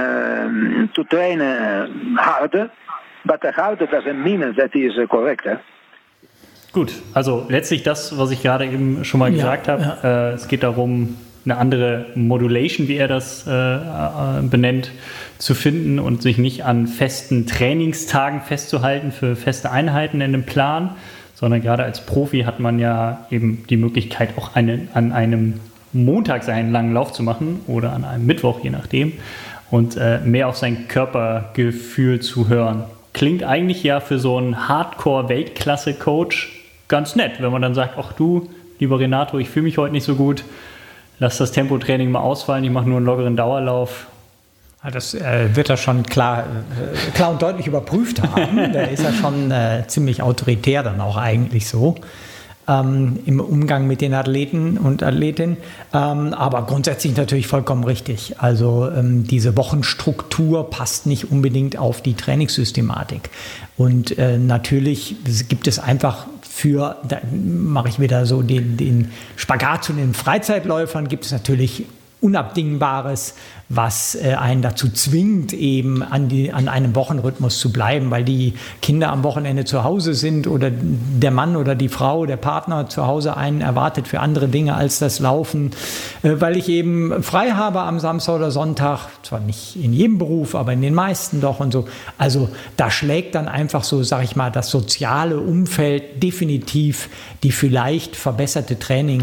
um, to train uh, hard. But hard doesn't mean that is correct. Eh? Gut, also letztlich das, was ich gerade eben schon mal gesagt ja, habe. Ja. Äh, es geht darum, eine andere Modulation, wie er das äh, äh, benennt, zu finden und sich nicht an festen Trainingstagen festzuhalten für feste Einheiten in dem Plan, sondern gerade als Profi hat man ja eben die Möglichkeit, auch eine, an einem Montag seinen langen Lauf zu machen oder an einem Mittwoch, je nachdem, und äh, mehr auf sein Körpergefühl zu hören. Klingt eigentlich ja für so einen Hardcore-Weltklasse-Coach ganz nett, wenn man dann sagt, ach du, lieber Renato, ich fühle mich heute nicht so gut, lass das Tempotraining mal ausfallen, ich mache nur einen lockeren Dauerlauf. Das äh, wird er schon klar, äh, klar und deutlich überprüft haben. Da ist er schon äh, ziemlich autoritär dann auch eigentlich so. Ähm, im Umgang mit den Athleten und Athletinnen, ähm, aber grundsätzlich natürlich vollkommen richtig. Also ähm, diese Wochenstruktur passt nicht unbedingt auf die Trainingssystematik. Und äh, natürlich gibt es einfach für, da mache ich wieder so den, den Spagat zu den Freizeitläufern, gibt es natürlich Unabdingbares, was äh, einen dazu zwingt, eben an, die, an einem Wochenrhythmus zu bleiben, weil die Kinder am Wochenende zu Hause sind oder der Mann oder die Frau, der Partner zu Hause einen erwartet für andere Dinge als das Laufen, äh, weil ich eben frei habe am Samstag oder Sonntag, zwar nicht in jedem Beruf, aber in den meisten doch und so. Also da schlägt dann einfach so, sag ich mal, das soziale Umfeld definitiv die vielleicht verbesserte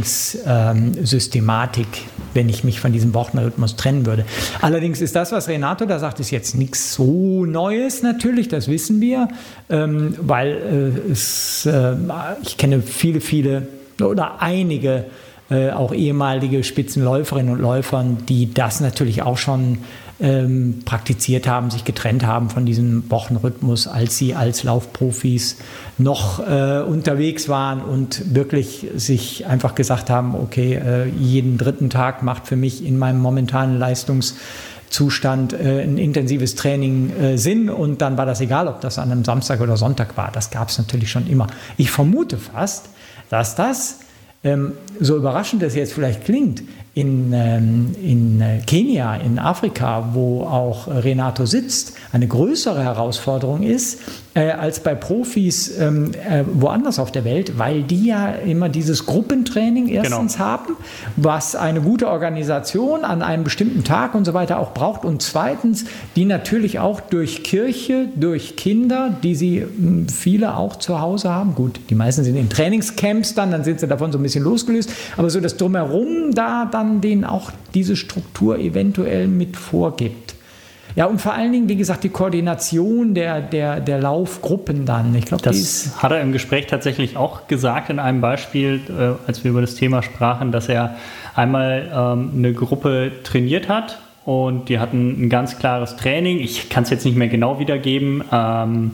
Trainingssystematik, ähm, wenn ich mich von diesem Wochenrhythmus trennen würde. Allerdings ist das, was Renato da sagt, ist jetzt nichts so Neues natürlich, das wissen wir, ähm, weil äh, es, äh, ich kenne viele, viele oder einige äh, auch ehemalige Spitzenläuferinnen und Läufer, die das natürlich auch schon ähm, praktiziert haben, sich getrennt haben von diesem Wochenrhythmus, als sie als Laufprofis noch äh, unterwegs waren und wirklich sich einfach gesagt haben, okay, äh, jeden dritten Tag macht für mich in meinem momentanen Leistungszustand äh, ein intensives Training äh, Sinn und dann war das egal, ob das an einem Samstag oder Sonntag war. Das gab es natürlich schon immer. Ich vermute fast, dass das, ähm, so überraschend es jetzt vielleicht klingt, in, ähm, in Kenia, in Afrika, wo auch Renato sitzt, eine größere Herausforderung ist, äh, als bei Profis ähm, äh, woanders auf der Welt, weil die ja immer dieses Gruppentraining erstens genau. haben, was eine gute Organisation an einem bestimmten Tag und so weiter auch braucht und zweitens, die natürlich auch durch Kirche, durch Kinder, die sie mh, viele auch zu Hause haben, gut, die meisten sind in Trainingscamps dann, dann sind sie davon so ein bisschen losgelöst, aber so das Drumherum da dann denen auch diese Struktur eventuell mit vorgibt. Ja, und vor allen Dingen, wie gesagt, die Koordination der, der, der Laufgruppen dann. Ich glaube, das hat er im Gespräch tatsächlich auch gesagt in einem Beispiel, äh, als wir über das Thema sprachen, dass er einmal ähm, eine Gruppe trainiert hat und die hatten ein ganz klares Training. Ich kann es jetzt nicht mehr genau wiedergeben. Ähm,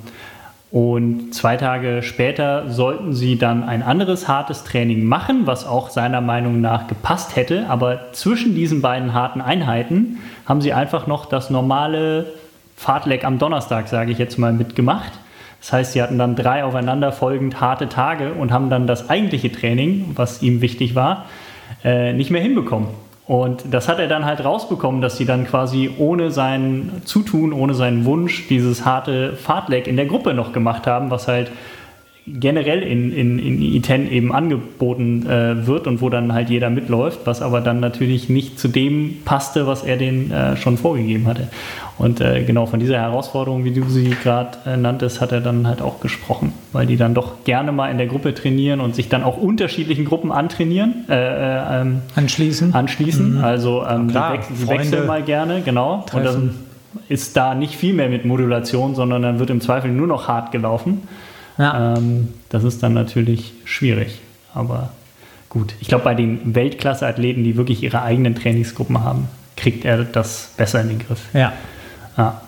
Und zwei Tage später sollten sie dann ein anderes hartes Training machen, was auch seiner Meinung nach gepasst hätte. Aber zwischen diesen beiden harten Einheiten haben sie einfach noch das normale Fartlek am Donnerstag, sage ich jetzt mal, mitgemacht. Das heißt, sie hatten dann drei aufeinanderfolgend harte Tage und haben dann das eigentliche Training, was ihm wichtig war, äh, nicht mehr hinbekommen. Und das hat er dann halt rausbekommen, dass sie dann quasi ohne sein Zutun, ohne seinen Wunsch dieses harte Fartlek in der Gruppe noch gemacht haben, was halt generell in, in, in I T E N eben angeboten äh, wird und wo dann halt jeder mitläuft, was aber dann natürlich nicht zu dem passte, was er den äh, schon vorgegeben hatte. Und äh, genau von dieser Herausforderung, wie du sie gerade äh, nanntest, hat er dann halt auch gesprochen, weil die dann doch gerne mal in der Gruppe trainieren und sich dann auch unterschiedlichen Gruppen antrainieren. Äh, ähm, anschließen. Anschließen, mhm. also ähm, Klar, sie, wech- sie wechseln mal gerne, genau. Treffen. Und dann ist da nicht viel mehr mit Modulation, sondern dann wird im Zweifel nur noch hart gelaufen. Ja. Ähm, das ist dann natürlich schwierig, aber gut. Ich glaube, bei den Weltklasse-Athleten, die wirklich ihre eigenen Trainingsgruppen haben, kriegt er das besser in den Griff. Ja. Ja.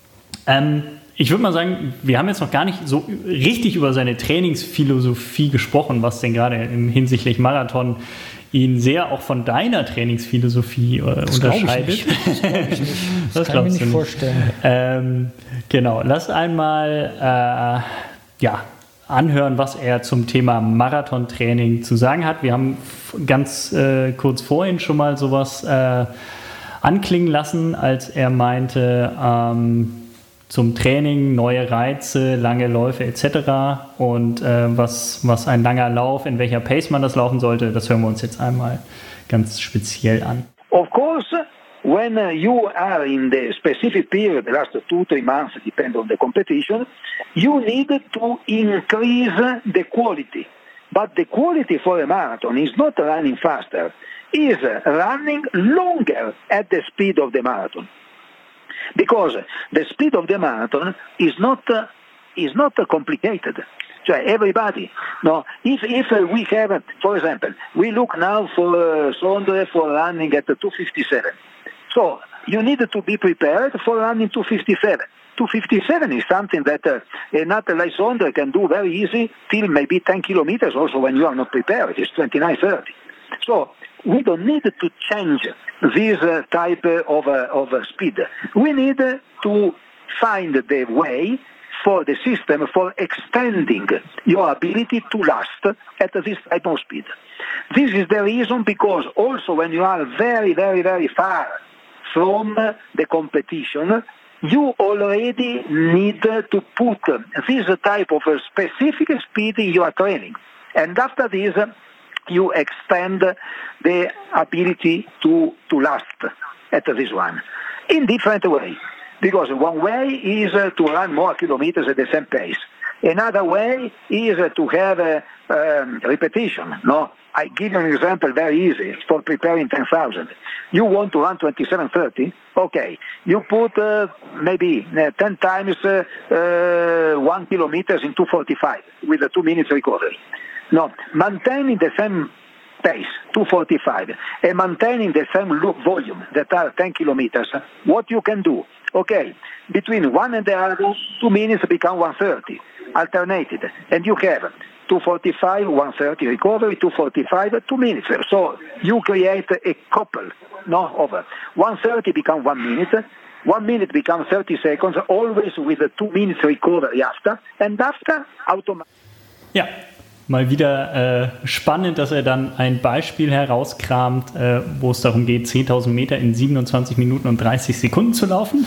Ähm, ich würde mal sagen, wir haben jetzt noch gar nicht so richtig über seine Trainingsphilosophie gesprochen, was denn gerade im hinsichtlich Marathon ihn sehr auch von deiner Trainingsphilosophie äh, das unterscheidet. Ich nicht. Das glaube ich nicht. Das, das kann ich mir nicht nicht vorstellen. Ähm, genau, lass einmal äh, ja, anhören, was er zum Thema Marathontraining zu sagen hat. Wir haben ganz äh, kurz vorhin schon mal sowas äh, anklingen lassen, als er meinte, ähm, zum Training, neue Reize, lange Läufe et cetera. Und äh, was, was ein langer Lauf, in welcher Pace man das laufen sollte, das hören wir uns jetzt einmal ganz speziell an. Of course, when uh, you are in the specific period, the last two, three months, depend on the competition, you need to increase the quality. But the quality for a marathon is not running faster, is running longer at the speed of the marathon. Because the speed of the marathon is not uh, is not uh, complicated. So everybody, no. If if uh, we have, uh, for example, we look now for uh, Sondre for running at uh, two fifty-seven. So you need to be prepared for running two fifty-seven. two fifty-seven is something that uh, an athlete like Sondre can do very easy till maybe ten kilometers. Also, when you are not prepared, it's twenty-nine thirty. So we don't need to change this uh, type of, uh, of uh, speed. We need to find the way for the system for extending your ability to last at this type of speed. This is the reason, because also when you are very, very, very far from the competition, you already need to put this type of specific speed in your training. And after this, you extend the ability to, to last at this one in different way. Because one way is uh, to run more kilometers at the same pace. Another way is uh, to have a um, repetition. No, I give you an example very easy for preparing ten thousand. You want to run twenty-seven thirty? Okay, you put uh, maybe uh, ten times uh, uh, one kilometers in two forty-five with a two minutes recovery. No, maintaining the same pace, two forty-five, and maintaining the same loop volume that are ten kilometers, what you can do? Okay, between one and the other, two minutes become one thirty, alternated, and you have two forty-five, one thirty recovery, two forty-five, two minutes. So you create a couple, no, over. one thirty become one minute, one minute becomes thirty seconds, always with a two minutes recovery after, and after automatic. Ja. Mal wieder äh, spannend, dass er dann ein Beispiel herauskramt, äh, wo es darum geht, zehntausend Meter in siebenundzwanzig Minuten und dreißig Sekunden zu laufen.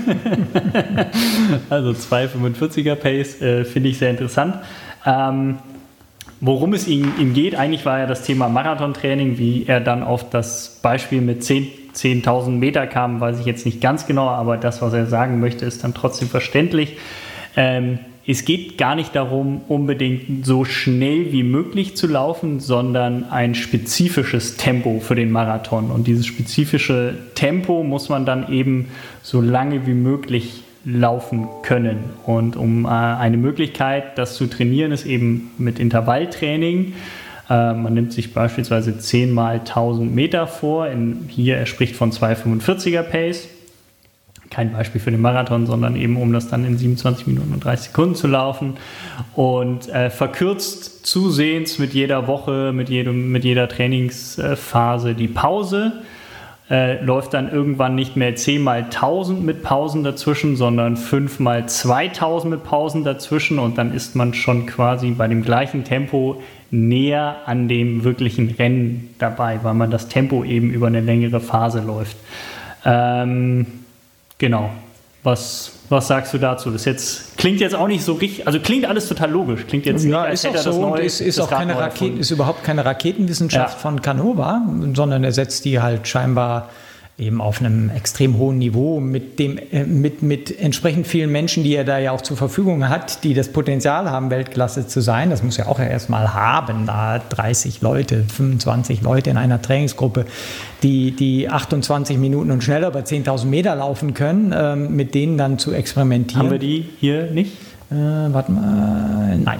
Also zwei fünfundvierziger Pace, äh, finde ich sehr interessant. Ähm, worum es ihm, ihm geht, eigentlich war ja das Thema Marathontraining, wie er dann auf das Beispiel mit zehntausend Meter kam, weiß ich jetzt nicht ganz genau, aber das, was er sagen möchte, ist dann trotzdem verständlich. Ähm, Es geht gar nicht darum, unbedingt so schnell wie möglich zu laufen, sondern ein spezifisches Tempo für den Marathon. Und dieses spezifische Tempo muss man dann eben so lange wie möglich laufen können. Und um äh, eine Möglichkeit, das zu trainieren, ist eben mit Intervalltraining. Äh, man nimmt sich beispielsweise zehn mal tausend Meter vor. In, hier, er spricht von zwei fünfundvierziger Pace. Kein Beispiel für den Marathon, sondern eben um das dann in siebenundzwanzig Minuten und dreißig Sekunden zu laufen und äh, verkürzt zusehends mit jeder Woche, mit, jedem, mit jeder Trainingsphase die Pause, äh, läuft dann irgendwann nicht mehr zehn mal tausend mit Pausen dazwischen, sondern fünf mal zweitausend mit Pausen dazwischen und dann ist man schon quasi bei dem gleichen Tempo näher an dem wirklichen Rennen dabei, weil man das Tempo eben über eine längere Phase läuft. Ähm, Genau. Was, was sagst du dazu? Das jetzt, klingt jetzt auch nicht so richtig, also klingt alles total logisch. Klingt jetzt ja, nicht, ist auch so und ist, ist auch keine Raketen, ist überhaupt keine Raketenwissenschaft ja. von Canova, sondern er setzt die halt scheinbar eben auf einem extrem hohen Niveau mit dem äh, mit mit entsprechend vielen Menschen, die er da ja auch zur Verfügung hat, die das Potenzial haben, Weltklasse zu sein. Das muss ja auch erstmal haben, da dreißig Leute, fünfundzwanzig Leute in einer Trainingsgruppe, die die achtundzwanzig Minuten und schneller bei zehntausend Meter laufen können, ähm, mit denen dann zu experimentieren. Haben wir die hier nicht? Äh, warte mal, nein.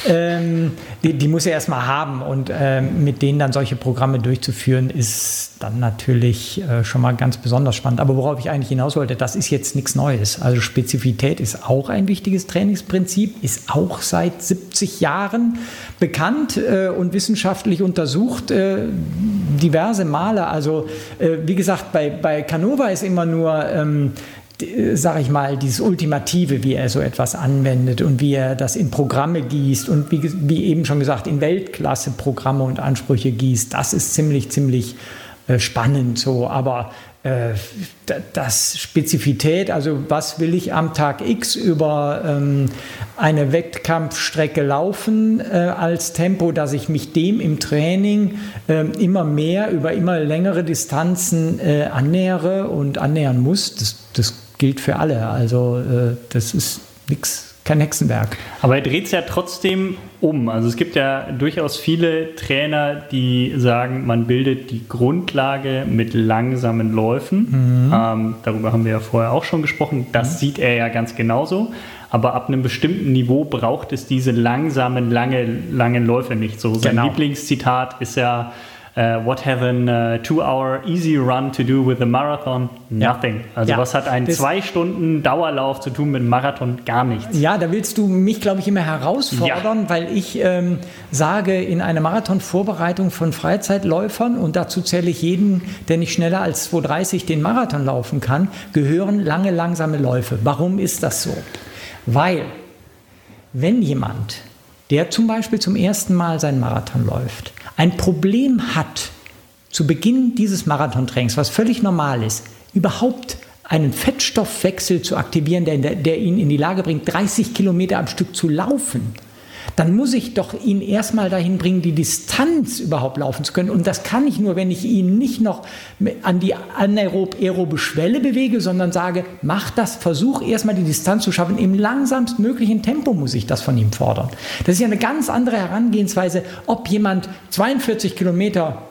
Ähm, die, die muss er erstmal haben und ähm, mit denen dann solche Programme durchzuführen, ist dann natürlich äh, schon mal ganz besonders spannend. Aber worauf ich eigentlich hinaus wollte, das ist jetzt nichts Neues. Also Spezifität ist auch ein wichtiges Trainingsprinzip, ist auch seit siebzig Jahren bekannt äh, und wissenschaftlich untersucht, äh, diverse Male. Also äh, wie gesagt, bei, bei Canova ist immer nur ähm, sage ich mal, dieses Ultimative, wie er so etwas anwendet und wie er das in Programme gießt und wie, wie eben schon gesagt, in Weltklasse-Programme und Ansprüche gießt, das ist ziemlich, ziemlich äh, spannend so, aber äh, das Spezifität, also was will ich am Tag X über ähm, eine Wettkampfstrecke laufen äh, als Tempo, dass ich mich dem im Training äh, immer mehr über immer längere Distanzen äh, annähere und annähern muss, das, das gilt für alle. Also äh, das ist nichts, kein Hexenwerk. Aber er dreht es ja trotzdem um. Also es gibt ja durchaus viele Trainer, die sagen, man bildet die Grundlage mit langsamen Läufen. Mhm. Ähm, darüber haben wir ja vorher auch schon gesprochen. Das mhm. sieht er ja ganz genauso. Aber ab einem bestimmten Niveau braucht es diese langsamen, lange, langen Läufe nicht. So sein genau. Lieblingszitat ist ja Uh, what have a uh, two-hour easy run to do with a marathon? Nothing. Ja. Also ja. was hat ein das zwei Stunden Dauerlauf zu tun mit einem Marathon? Gar nichts. Ja, da willst du mich, glaube ich, immer herausfordern, ja. weil ich ähm, sage, in einer Marathonvorbereitung von Freizeitläufern, und dazu zähle ich jeden, der nicht schneller als zwei dreißig den Marathon laufen kann, gehören lange, langsame Läufe. Warum ist das so? Weil, wenn jemand, der zum Beispiel zum ersten Mal seinen Marathon läuft, ein Problem hat, zu Beginn dieses Marathontrainings, was völlig normal ist, überhaupt einen Fettstoffwechsel zu aktivieren, der, der ihn in die Lage bringt, dreißig Kilometer am Stück zu laufen, dann muss ich doch ihn erstmal dahin bringen, die Distanz überhaupt laufen zu können. Und das kann ich nur, wenn ich ihn nicht noch an die anaerob-aerobe Schwelle bewege, sondern sage, mach das, versuch erstmal die Distanz zu schaffen. Im langsamst möglichen Tempo muss ich das von ihm fordern. Das ist ja eine ganz andere Herangehensweise, ob jemand zweiundvierzig Kilometer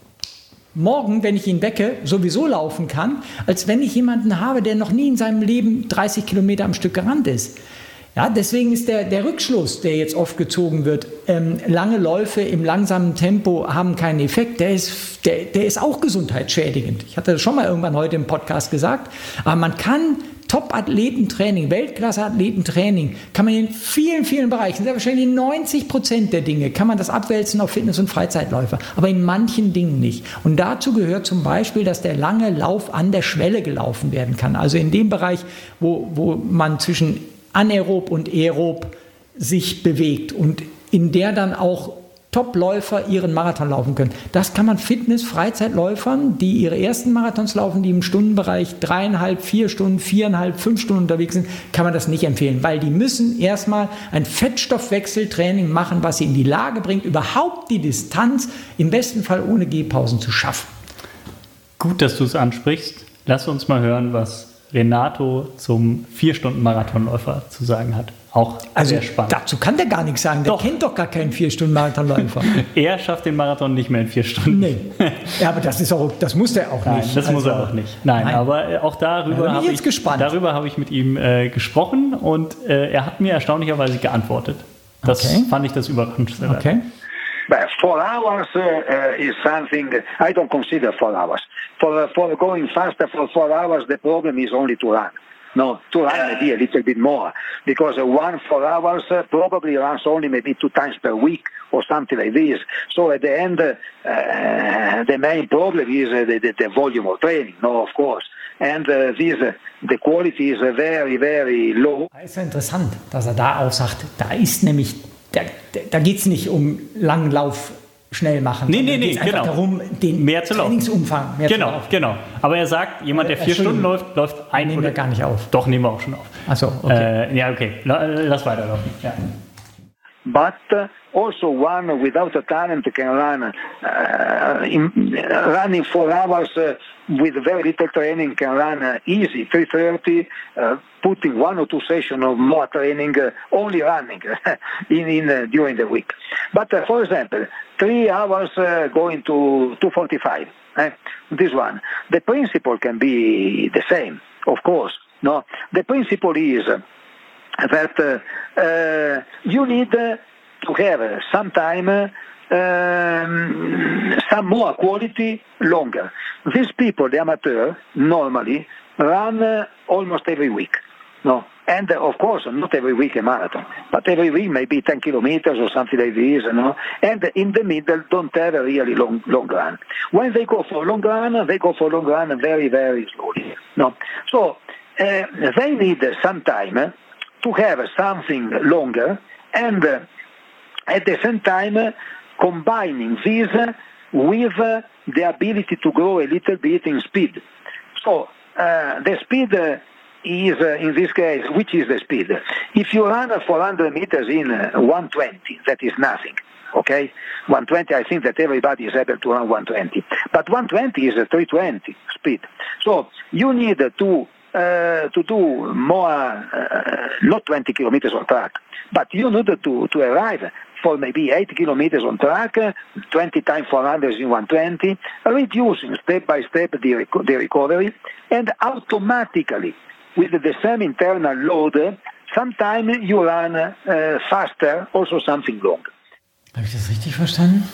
morgen, wenn ich ihn wecke, sowieso laufen kann, als wenn ich jemanden habe, der noch nie in seinem Leben dreißig Kilometer am Stück gerannt ist. Ja, deswegen ist der, der Rückschluss, der jetzt oft gezogen wird, ähm, lange Läufe im langsamen Tempo haben keinen Effekt, der ist, der, der ist auch gesundheitsschädigend. Ich hatte das schon mal irgendwann heute im Podcast gesagt, aber man kann Top-Athletentraining, Weltklasse-Athletentraining, kann man in vielen, vielen Bereichen, sehr wahrscheinlich in neunzig Prozent der Dinge, kann man das abwälzen auf Fitness- und Freizeitläufer, aber in manchen Dingen nicht. Und dazu gehört zum Beispiel, dass der lange Lauf an der Schwelle gelaufen werden kann. Also in dem Bereich, wo, wo man zwischen anaerob und aerob sich bewegt und in der dann auch Top-Läufer ihren Marathon laufen können. Das kann man Fitness-Freizeitläufern, die ihre ersten Marathons laufen, die im Stundenbereich dreieinhalb, vier Stunden, viereinhalb, fünf Stunden unterwegs sind, kann man das nicht empfehlen, weil die müssen erstmal ein Fettstoffwechseltraining machen, was sie in die Lage bringt, überhaupt die Distanz im besten Fall ohne Gehpausen zu schaffen. Gut, dass du es ansprichst. Lass uns mal hören, was Renato zum vier-Stunden-Marathonläufer zu sagen hat. Auch also sehr spannend. Dazu kann der gar nichts sagen. Der doch. kennt doch gar keinen vier-Stunden-Marathonläufer. Er schafft den Marathon nicht mehr in vier Stunden. Nee. Ja, aber das, ist auch, das muss der auch Nein, nicht. das also, muss er auch nicht. Nein, nein. aber auch darüber ja, habe ich, ich, darüber hab ich mit ihm äh, gesprochen und äh, er hat mir erstaunlicherweise geantwortet. Das okay. fand ich das Überraschendste. Okay. But four hours uh, uh, is something I don't consider four hours. For, uh, for going faster for four hours, the problem is only to run. No, to run maybe a little bit more, because uh, one four hours uh, probably runs only maybe two times per week or something like this. So at the end, uh, uh, the main problem is uh, the, the, the volume of training, no, of course. And uh, this, uh, the quality is uh, very, very low. Das ist ja interessant, dass er da auch sagt, da ist nämlich, da, da geht es nicht um Langlauf schnell machen. Nee, nee, nee, genau. Darum, den mehr zu Trainingsumfang mehr genau, zu laufen. Genau, aber er sagt, jemand, der vier Stunden läuft, läuft ein... Nehmen wir gar nicht auf. Doch, nehmen wir auch schon auf. Ach so, okay. Äh, ja, okay, lass weiterlaufen. Ja. But uh, also one without a talent can run uh, in, uh, running four hours uh, with very little training can run uh, easy three thirty, uh, putting one or two sessions of more training uh, only running in, in uh, during the week. But uh, for example, three hours uh, going to two forty-five. Eh? This one, the principle can be the same, of course. No, the principle is Uh, that uh, uh, you need uh, to have uh, some time, uh, um, some more quality longer. These people, the amateur, normally run uh, almost every week. No, and uh, of course not every week a marathon, but every week maybe ten kilometers or something like this. No, and in the middle don't have a really long long run. When they go for long run, they go for long run very very slowly. No, so uh, they need uh, some time. Uh, to have something longer and uh, at the same time uh, combining this uh, with uh, the ability to grow a little bit in speed. So uh, the speed uh, is uh, in this case, which is the speed? If you run four hundred meters in uh, one twenty, that is nothing. Okay, one twenty, I think that everybody is able to run one twenty, but one twenty is a three twenty speed. So you need to Uh, to do more, uh, not twenty kilometers on track, but you need to, to arrive for maybe eight kilometers on track, uh, twenty times four hundred in one twenty, reducing step by step the, rec- the recovery, and automatically, with the same internal load, sometimes you run uh, faster, also something long. Habe ich das richtig verstanden?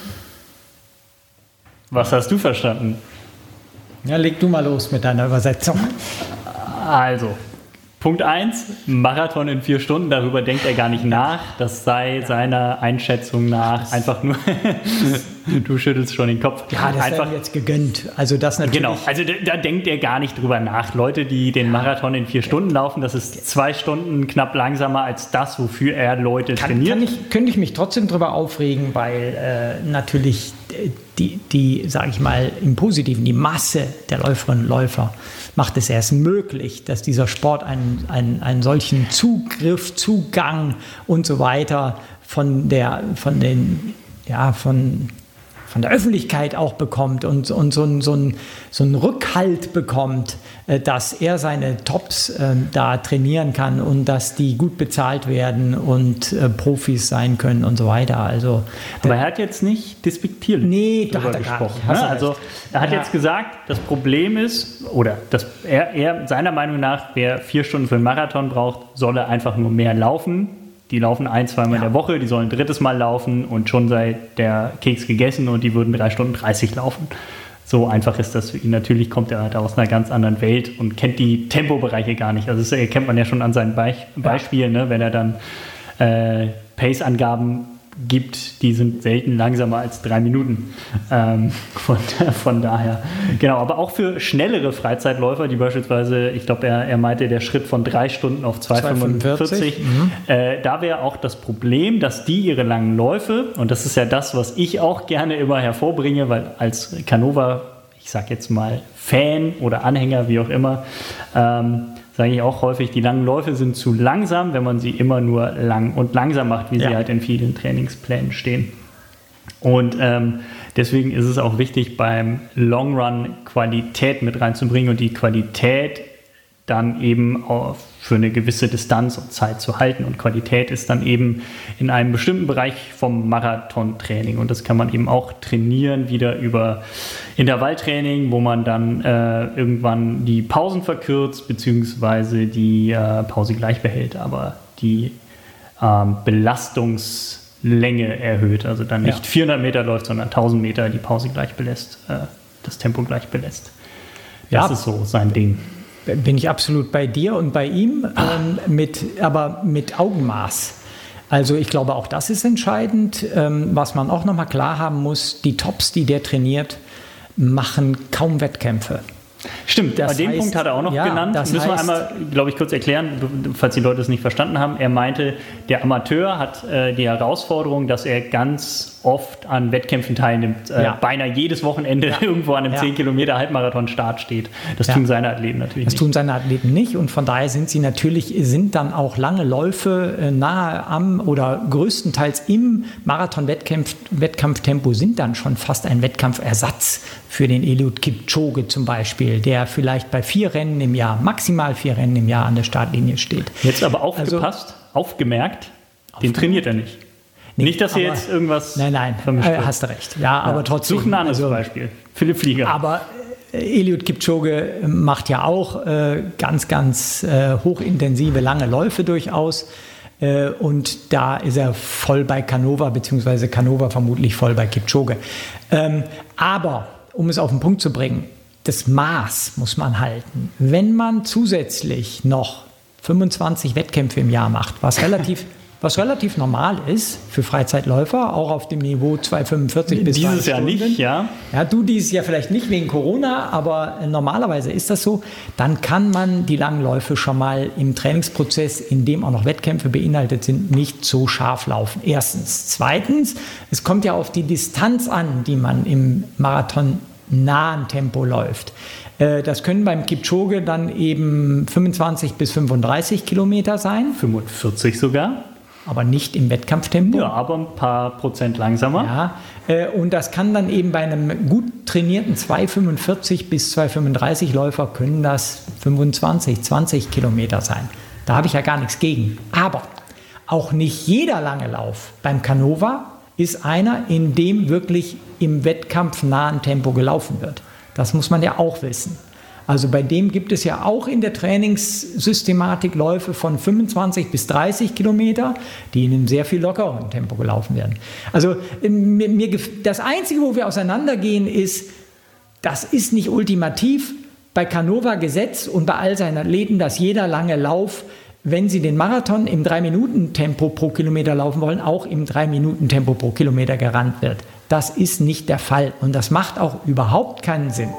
Was hast du verstanden? Ja, leg du mal los mit deiner Übersetzung. Also, Punkt eins, Marathon in vier Stunden, darüber denkt er gar nicht nach. Das sei seiner Einschätzung nach einfach nur, du schüttelst schon den Kopf. Ja, das einfach wäre jetzt gegönnt. Also das natürlich. Genau, also da, da denkt er gar nicht drüber nach. Leute, die den Marathon in vier Stunden laufen, das ist zwei Stunden knapp langsamer als das, wofür er Leute kann, trainiert. Kann ich, könnte ich mich trotzdem drüber aufregen, weil äh, natürlich die, die sage ich mal, im Positiven, die Masse der Läuferinnen und Läufer macht es erst möglich, dass dieser Sport einen, einen, einen solchen Zugriff, Zugang und so weiter von der, von den, ja, von, von der Öffentlichkeit auch bekommt und, und so, ein, so, ein, so einen Rückhalt bekommt, äh, dass er seine Tops äh, da trainieren kann und dass die gut bezahlt werden und äh, Profis sein können und so weiter. Also, aber er hat jetzt nicht despektierlich nee, da darüber hat er gesprochen. gar nicht. Ne? Also er hat ja. jetzt gesagt, das Problem ist, oder das, er, er seiner Meinung nach, wer vier Stunden für einen Marathon braucht, solle einfach nur mehr laufen. Die laufen ein, zweimal ja. in der Woche, die sollen ein drittes Mal laufen und schon sei der Keks gegessen und die würden drei Stunden dreißig laufen. So einfach ist das für ihn. Natürlich kommt er halt aus einer ganz anderen Welt und kennt die Tempobereiche gar nicht. Also das erkennt man ja schon an seinen Be- Beispielen, ne? Wenn er dann äh, Pace-Angaben gibt, die sind selten langsamer als drei Minuten. Ähm, von, von daher, genau, aber auch für schnellere Freizeitläufer, die beispielsweise, ich glaube, er, er meinte, der Schritt von drei Stunden auf zwei Stunden fünfundvierzig, mhm. äh, da wäre auch das Problem, dass die ihre langen Läufe, und das ist ja das, was ich auch gerne immer hervorbringe, weil als Canova, ich sag jetzt mal Fan oder Anhänger, wie auch immer, ähm, sage ich auch häufig, die langen Läufe sind zu langsam, wenn man sie immer nur lang und langsam macht, wie ja. sie halt in vielen Trainingsplänen stehen. Und ähm, deswegen ist es auch wichtig, beim Long Run Qualität mit reinzubringen und die Qualität dann eben auch für eine gewisse Distanz und Zeit zu halten. Und Qualität ist dann eben in einem bestimmten Bereich vom Marathontraining. Und das kann man eben auch trainieren, wieder über Intervalltraining, wo man dann äh, irgendwann die Pausen verkürzt, beziehungsweise die äh, Pause gleich behält, aber die ähm, Belastungslänge erhöht. Also dann nicht ja. vierhundert Meter läuft, sondern tausend Meter die Pause gleich belässt, äh, das Tempo gleich belässt. Das ja. ist so sein Ding. Bin ich absolut bei dir und bei ihm, ähm, mit, aber mit Augenmaß. Also ich glaube, auch das ist entscheidend. Ähm, was man auch nochmal klar haben muss, die Tops, die der trainiert, machen kaum Wettkämpfe. Stimmt, Das den heißt, Punkt hat er auch noch ja, genannt. das Müssen wir heißt- einmal, glaube ich, kurz erklären, falls die Leute es nicht verstanden haben. Er meinte, der Amateur hat äh, die Herausforderung, dass er ganz oft an Wettkämpfen teilnimmt. Äh, Ja. Beinahe jedes Wochenende irgendwo an einem Ja. zehn Kilometer Halbmarathon-Start steht. Das Ja. tun seine Athleten natürlich Das nicht. tun seine Athleten nicht und von daher sind sie natürlich, sind dann auch lange Läufe äh, nahe am oder größtenteils im Marathon-Wettkampftempo sind dann schon fast ein Wettkampfersatz für den Eliud Kipchoge zum Beispiel, der vielleicht bei vier Rennen im Jahr, maximal vier Rennen im Jahr an der Startlinie steht. Jetzt aber aufgepasst, aufgemerkt, den trainiert er nicht. Nee, nicht, dass hier aber- jetzt irgendwas Nein, nein, vermischt äh, wird. hast du recht. Ja, aber trotzdem. Such ein anderes also, Beispiel. Philipp Flieger. Aber äh, Eliud Kipchoge macht ja auch äh, ganz, ganz äh, hochintensive, lange Läufe durchaus. Äh, und da ist er voll bei Canova, beziehungsweise Canova vermutlich voll bei Kipchoge. Ähm, aber, um es auf den Punkt zu bringen, das Maß muss man halten. Wenn man zusätzlich noch fünfundzwanzig Wettkämpfe im Jahr macht, was relativ... Was relativ normal ist für Freizeitläufer, auch auf dem Niveau zwei fünfundvierzig bis Dieses drei Jahr Stunden. nicht, ja. Ja, du dieses Jahr vielleicht nicht wegen Corona, aber normalerweise ist das so. Dann kann man die langen Läufe schon mal im Trainingsprozess, in dem auch noch Wettkämpfe beinhaltet sind, nicht so scharf laufen. Erstens. Zweitens, es kommt ja auf die Distanz an, die man im Marathon nahen Tempo läuft. Äh, Das können beim Kipchoge dann eben fünfundzwanzig bis fünfunddreißig Kilometer sein, fünfundvierzig sogar. aber nicht im Wettkampftempo. Ja, aber ein paar Prozent langsamer. Ja, äh, und das kann dann eben bei einem gut trainierten zwei fünfundvierzig bis zwei fünfunddreißig Läufer können das fünfundzwanzig, zwanzig Kilometer sein. Da habe ich ja gar nichts gegen. Aber auch nicht jeder lange Lauf beim Canova ist einer, in dem wirklich im wettkampfnahen Tempo gelaufen wird. Das muss man ja auch wissen. Also bei dem gibt es ja auch in der Trainingssystematik Läufe von fünfundzwanzig bis dreißig Kilometer, die in einem sehr viel lockeren Tempo gelaufen werden. Also mir, mir, gef- das Einzige, wo wir auseinandergehen, ist, das ist nicht ultimativ bei Canova Gesetz und bei all seinen Athleten, dass jeder lange Lauf, wenn sie den Marathon im drei Minuten Tempo pro Kilometer laufen wollen, auch im drei Minuten Tempo pro Kilometer gerannt wird. Das ist nicht der Fall und das macht auch überhaupt keinen Sinn.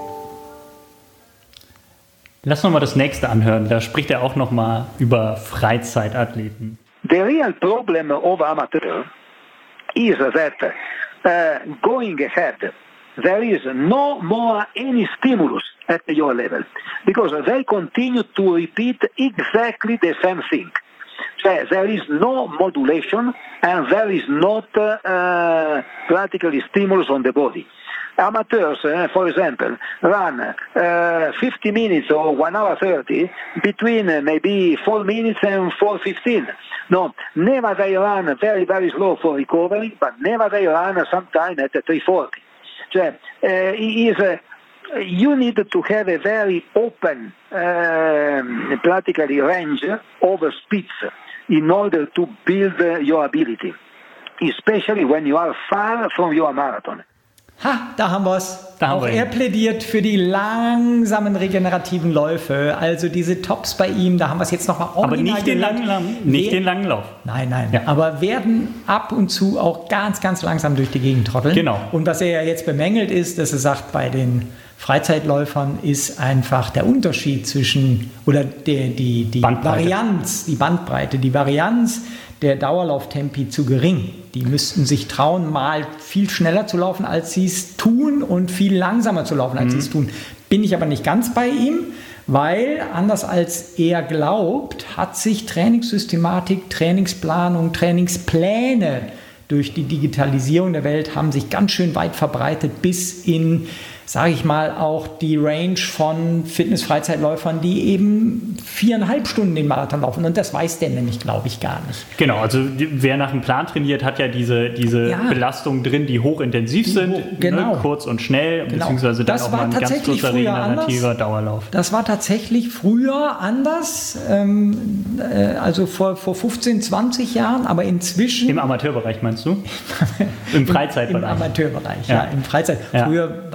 Lass noch mal das nächste anhören. Da spricht er auch noch mal über Freizeitathleten. The real problem of amateur is that uh, going ahead, there is no more any stimulus at your level because they continue to repeat exactly the same thing. So there is no modulation and there is not uh, practically stimulus on the body. Amateurs, uh, for example, run uh, fifty minutes or one hour thirty between uh, maybe four minutes and four fifteen. No, never they run very, very slow for recovery, but never they run sometime at three forty. So, uh, it is, uh, you need to have a very open, uh, practically range of speeds in order to build uh, your ability, especially when you are far from your marathon. Ha, da haben wir es. Da haben Auch wir ihn. er plädiert für die langsamen regenerativen Läufe, also diese Tops bei ihm, da haben wir es jetzt nochmal Aber nicht den langen, lang, nicht den langen Lauf. Nein, nein, Ja. aber werden ab und zu auch ganz, ganz langsam durch die Gegend trotteln. Genau. Und was er ja jetzt bemängelt ist, dass er sagt, bei den Freizeitläufern ist einfach der Unterschied zwischen, oder die, die, die Bandbreite. Varianz, die Bandbreite, die Varianz der Dauerlauftempi zu gering. Die müssten sich trauen, mal viel schneller zu laufen, als sie es tun und viel langsamer zu laufen, als sie es tun. Bin ich aber nicht ganz bei ihm, weil, anders als er glaubt, hat sich Trainingssystematik, Trainingsplanung, Trainingspläne durch die Digitalisierung der Welt haben sich ganz schön weit verbreitet bis in, sage ich mal, auch die Range von Fitness-Freizeitläufern, die eben viereinhalb Stunden den Marathon laufen. Und das weiß der nämlich, glaube ich, gar nicht. Genau, also die, wer nach dem Plan trainiert, hat ja diese, diese Ja. Belastungen drin, die hochintensiv Die sind, hoch- genau. ne, kurz und schnell, Genau. beziehungsweise dann Das auch war mal ein ganz tatsächlich kurzer früher regenerativer anders. Dauerlauf. Das war tatsächlich früher anders, ähm, äh, also vor, vor fünfzehn, zwanzig Jahren, aber inzwischen... Im Amateurbereich meinst du? Im Freizeitbereich. Im Amateurbereich, ja, Ja. im Freizeit. Ja. Früher war das dann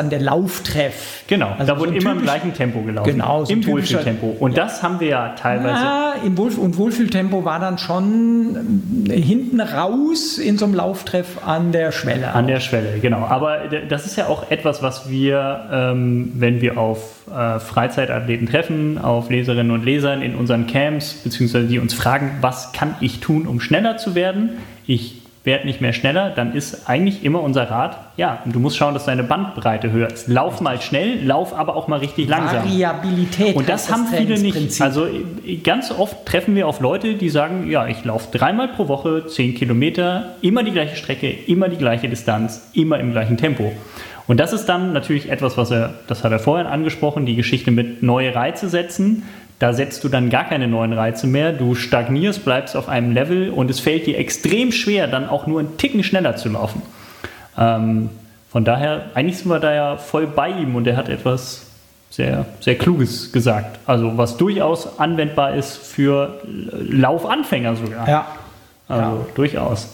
dann der Lauftreff. Genau, also da wurde so immer im gleichen Tempo gelaufen. Genau, so im Wohlfühltempo. Und ja. das haben wir ja teilweise. Ja, im Wohlf- und Wohlfühltempo war dann schon hinten raus in so einem Lauftreff an der Schwelle. An der Schwelle, genau. Aber das ist ja auch etwas, was wir, ähm, wenn wir auf äh, Freizeitathleten treffen, auf Leserinnen und Lesern in unseren Camps, beziehungsweise die uns fragen, was kann ich tun, um schneller zu werden? Ich werde nicht mehr schneller, dann ist eigentlich immer unser Rat, ja, du musst schauen, dass deine Bandbreite höher ist. Lauf mal schnell, lauf aber auch mal richtig langsam. Variabilität. Und das haben viele nicht. Also ganz oft treffen wir auf Leute, die sagen, ja, ich laufe dreimal pro Woche zehn Kilometer, immer die gleiche Strecke, immer die gleiche Distanz, immer im gleichen Tempo. Und das ist dann natürlich etwas, was er, das hat er vorhin angesprochen, die Geschichte mit neue Reize setzen. Da setzt du dann gar keine neuen Reize mehr, du stagnierst, bleibst auf einem Level und es fällt dir extrem schwer, dann auch nur einen Ticken schneller zu laufen. Ähm, von daher, eigentlich sind wir da ja voll bei ihm und er hat etwas sehr, sehr Kluges gesagt. Also was durchaus anwendbar ist für Laufanfänger sogar. Ja. Also ja. durchaus.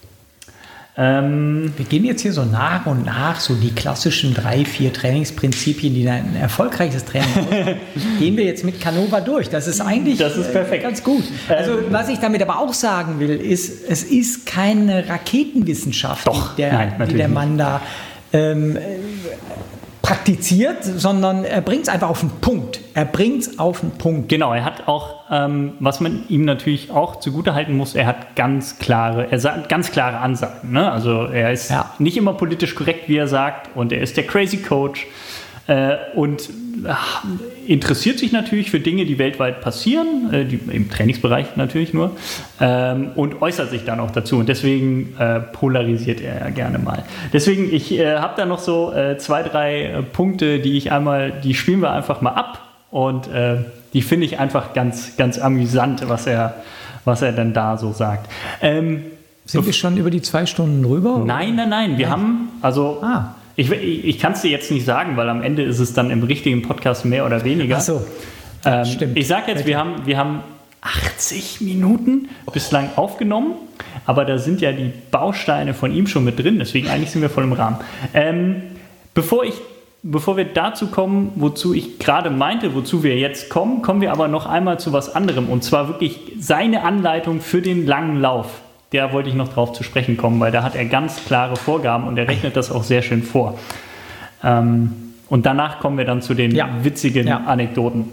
Ähm, Wir gehen jetzt hier so nach und nach so die klassischen drei, vier Trainingsprinzipien, die ein erfolgreiches Training ausmachen, gehen wir jetzt mit Canova durch. Das ist eigentlich das ist perfekt. Äh, ganz gut. Also ähm, was ich damit aber auch sagen will, ist, es ist keine Raketenwissenschaft, doch, die, der, nein, die der Mann da ähm, praktiziert, sondern er bringt es einfach auf den Punkt. Er bringt es auf den Punkt. Genau, er hat auch, ähm, was man ihm natürlich auch zugutehalten muss, er hat ganz klare, er sagt ganz klare Ansagen. Ne? Also er ist ja. nicht immer politisch korrekt, wie er sagt, und er ist der Crazy Coach äh, und ach, interessiert sich natürlich für Dinge, die weltweit passieren, äh, die, im Trainingsbereich natürlich nur, ähm, und äußert sich dann auch dazu. Und deswegen äh, polarisiert er ja gerne mal. Deswegen, ich äh, habe da noch so äh, zwei, drei äh, Punkte, die ich einmal, die spielen wir einfach mal ab. Und äh, die finde ich einfach ganz, ganz amüsant, was er, was er dann da so sagt. Ähm, Sind wir schon über die zwei Stunden drüber? Nein, nein, nein. Wir ja. haben, also ah. ich, ich, ich kann es dir jetzt nicht sagen, weil am Ende ist es dann im richtigen Podcast mehr oder weniger. Ach so, ähm, stimmt. Ich sage jetzt, wir haben, wir haben achtzig Minuten bislang aufgenommen, aber da sind ja die Bausteine von ihm schon mit drin, deswegen eigentlich sind wir voll im Rahmen. Ähm, bevor ich Bevor wir dazu kommen, wozu ich gerade meinte, wozu wir jetzt kommen, kommen wir aber noch einmal zu was anderem. Und zwar wirklich seine Anleitung für den langen Lauf. Da wollte ich noch drauf zu sprechen kommen, weil da hat er ganz klare Vorgaben und er rechnet das auch sehr schön vor. Ähm, und danach kommen wir dann zu den ja. witzigen ja. Anekdoten.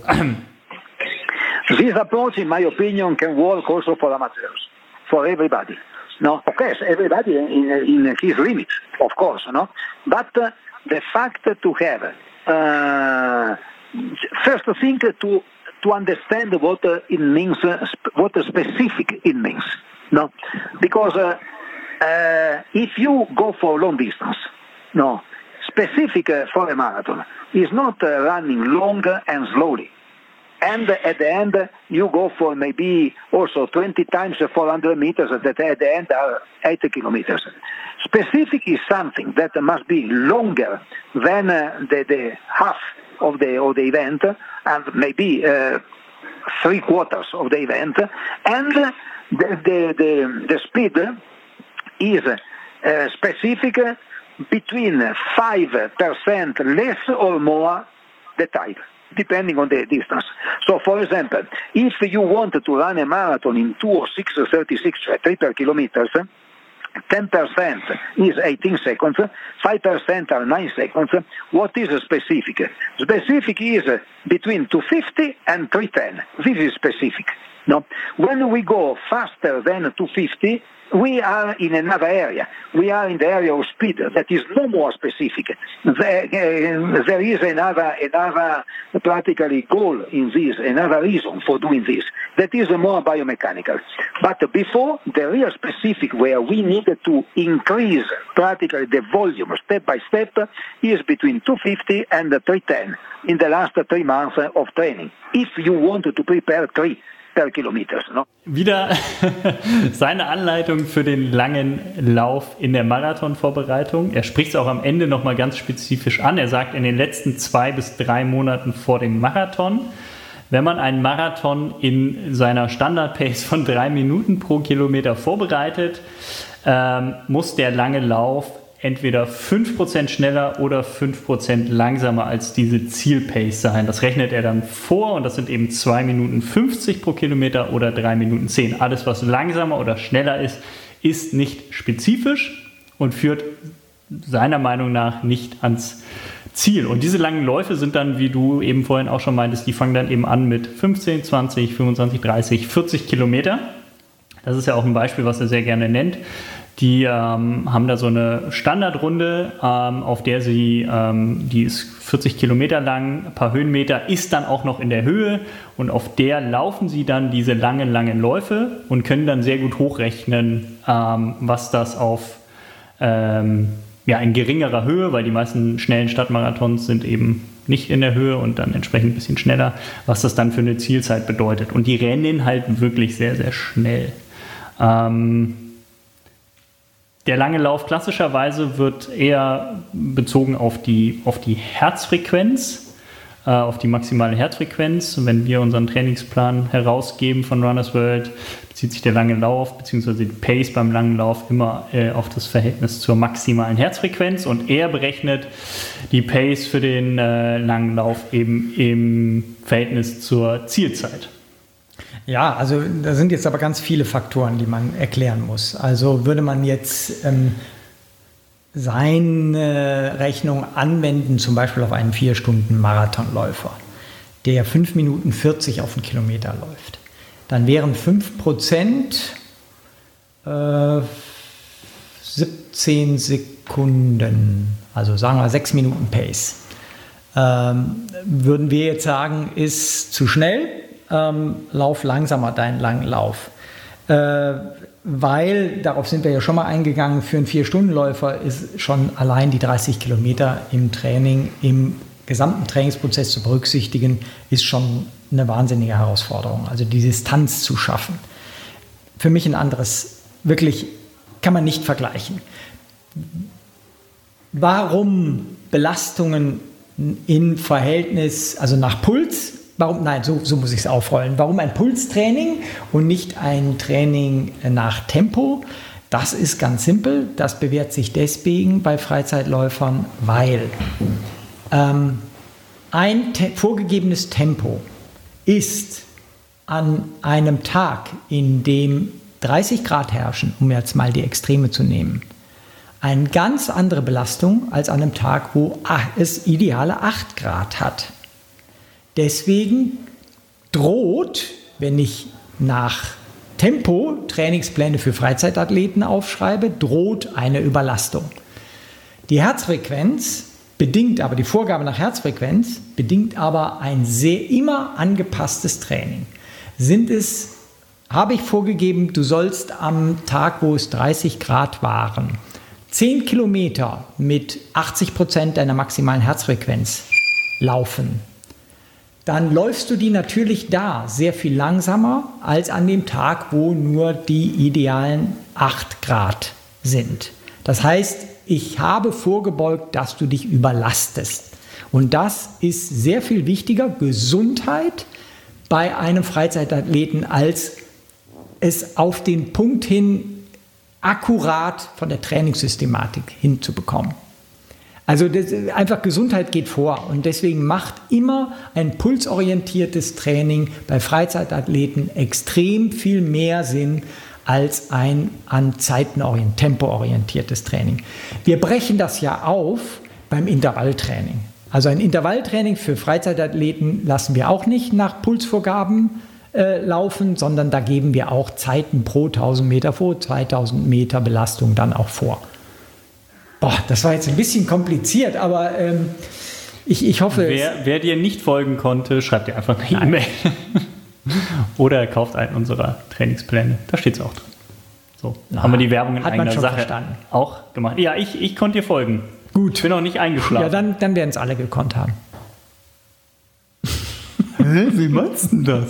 This approach, in my opinion, can work also for amateurs, for everybody. No, of course, everybody in, in his limits, of course, no? But uh, the fact to have, uh, first thing to to understand what uh, it means, uh, sp- what specific it means, no, because uh, uh, if you go for long distance, no, specific uh, for a marathon is not uh, running long and slowly. And at the end, you go for maybe also twenty times four hundred meters that at the end are eight kilometers. Specific is something that must be longer than uh, the, the half of the, of the event and maybe uh, three quarters of the event. And the, the, the, the speed is uh, specific between five percent less or more the type, depending on the distance. So, for example, if you want to run a marathon in two or six or thirty-six triple kilometers, ten percent is eighteen seconds, five percent are nine seconds. What is specific? Specific is between two fifty and three ten. This is specific. No? When we go faster than two fifty, we are in another area. We are in the area of speed that is no more specific. There, uh, there is another, another practically goal in this, another reason for doing this. That is more biomechanical. But before, the real specific where we needed to increase practically the volume step by step is between two fifty and three ten in the last three months of training. If you want to prepare three Kilometers, no? Wieder seine Anleitung für den langen Lauf in der Marathonvorbereitung. Er spricht es auch am Ende nochmal ganz spezifisch an. Er sagt, in den letzten zwei bis drei Monaten vor dem Marathon, wenn man einen Marathon in seiner Standard-Pace von drei Minuten pro Kilometer vorbereitet, ähm, muss der lange Lauf entweder fünf Prozent schneller oder fünf Prozent langsamer als diese Zielpace sein. Das rechnet er dann vor und das sind eben zwei Minuten fünfzig pro Kilometer oder drei Minuten zehn. Alles, was langsamer oder schneller ist, ist nicht spezifisch und führt seiner Meinung nach nicht ans Ziel. Und diese langen Läufe sind dann, wie du eben vorhin auch schon meintest, die fangen dann eben an mit fünfzehn, zwanzig, fünfundzwanzig, dreißig, vierzig Kilometer. Das ist ja auch ein Beispiel, was er sehr gerne nennt. Die ähm, haben da so eine Standardrunde, ähm, auf der sie, ähm, die ist vierzig Kilometer lang, ein paar Höhenmeter, ist dann auch noch in der Höhe und auf der laufen sie dann diese langen, langen Läufe und können dann sehr gut hochrechnen, ähm, was das auf ähm, ja, in geringerer Höhe, weil die meisten schnellen Stadtmarathons sind eben nicht in der Höhe und dann entsprechend ein bisschen schneller, was das dann für eine Zielzeit bedeutet. Und die rennen halt wirklich sehr, sehr schnell. Ähm, Der lange Lauf klassischerweise wird eher bezogen auf die, auf die Herzfrequenz, äh, auf die maximale Herzfrequenz. Wenn wir unseren Trainingsplan herausgeben von Runners World, bezieht sich der lange Lauf bzw. die Pace beim langen Lauf immer äh, auf das Verhältnis zur maximalen Herzfrequenz und er berechnet die Pace für den äh, langen Lauf eben im Verhältnis zur Zielzeit. Ja, also da sind jetzt aber ganz viele Faktoren, die man erklären muss. Also würde man jetzt ähm, seine Rechnung anwenden, zum Beispiel auf einen vier Stunden Marathonläufer, der fünf Minuten vierzig auf einen Kilometer läuft, dann wären fünf Prozent äh, siebzehn Sekunden, also sagen wir sechs Minuten Pace. Ähm, würden wir jetzt sagen, ist zu schnell. Ähm, lauf langsamer deinen langen Lauf. Äh, weil, darauf sind wir ja schon mal eingegangen, für einen vier-Stunden-Läufer ist schon allein die dreißig Kilometer im Training, im gesamten Trainingsprozess zu berücksichtigen, ist schon eine wahnsinnige Herausforderung. Also die Distanz zu schaffen. Für mich ein anderes, wirklich kann man nicht vergleichen. Warum Belastungen in Verhältnis, also nach Puls, Warum, nein, so, so muss ich es aufrollen. Warum ein Pulstraining und nicht ein Training nach Tempo? Das ist ganz simpel. Das bewährt sich deswegen bei Freizeitläufern, weil ähm, ein te- vorgegebenes Tempo ist an einem Tag, in dem dreißig Grad herrschen, um jetzt mal die Extreme zu nehmen, eine ganz andere Belastung als an einem Tag, wo es ideale acht Grad hat. Deswegen droht, wenn ich nach Tempo Trainingspläne für Freizeitathleten aufschreibe, droht eine Überlastung. Die Herzfrequenz bedingt aber, die Vorgabe nach Herzfrequenz bedingt aber ein sehr immer angepasstes Training. Sind es, habe ich vorgegeben, du sollst am Tag, wo es dreißig Grad waren, zehn Kilometer mit achtzig Prozent deiner maximalen Herzfrequenz laufen, dann läufst du die natürlich da sehr viel langsamer als an dem Tag, wo nur die idealen acht Grad sind. Das heißt, ich habe vorgebeugt, dass du dich überlastest. Und das ist sehr viel wichtiger, Gesundheit bei einem Freizeitathleten, als es auf den Punkt hin akkurat von der Trainingssystematik hinzubekommen. Also das, einfach Gesundheit geht vor und deswegen macht immer ein pulsorientiertes Training bei Freizeitathleten extrem viel mehr Sinn als ein an Zeiten orient, tempoorientiertes Training. Wir brechen das ja auf beim Intervalltraining. Also ein Intervalltraining für Freizeitathleten lassen wir auch nicht nach Pulsvorgaben äh, laufen, sondern da geben wir auch Zeiten pro tausend Meter vor, zweitausend Meter Belastung dann auch vor. Boah, das war jetzt ein bisschen kompliziert, aber ähm, ich, ich hoffe... Wer, wer dir nicht folgen konnte, schreibt dir einfach eine E-Mail. Oder kauft einen unserer Trainingspläne. Da steht es auch drin. So, Na, haben wir die Werbung in hat eigener man schon Sache verstanden. Auch gemacht. Ja, ich, ich konnte dir folgen. Gut. Ich bin auch nicht eingeschlafen. Ja, dann, dann werden es alle gekonnt haben. Hä, wie meinst du das?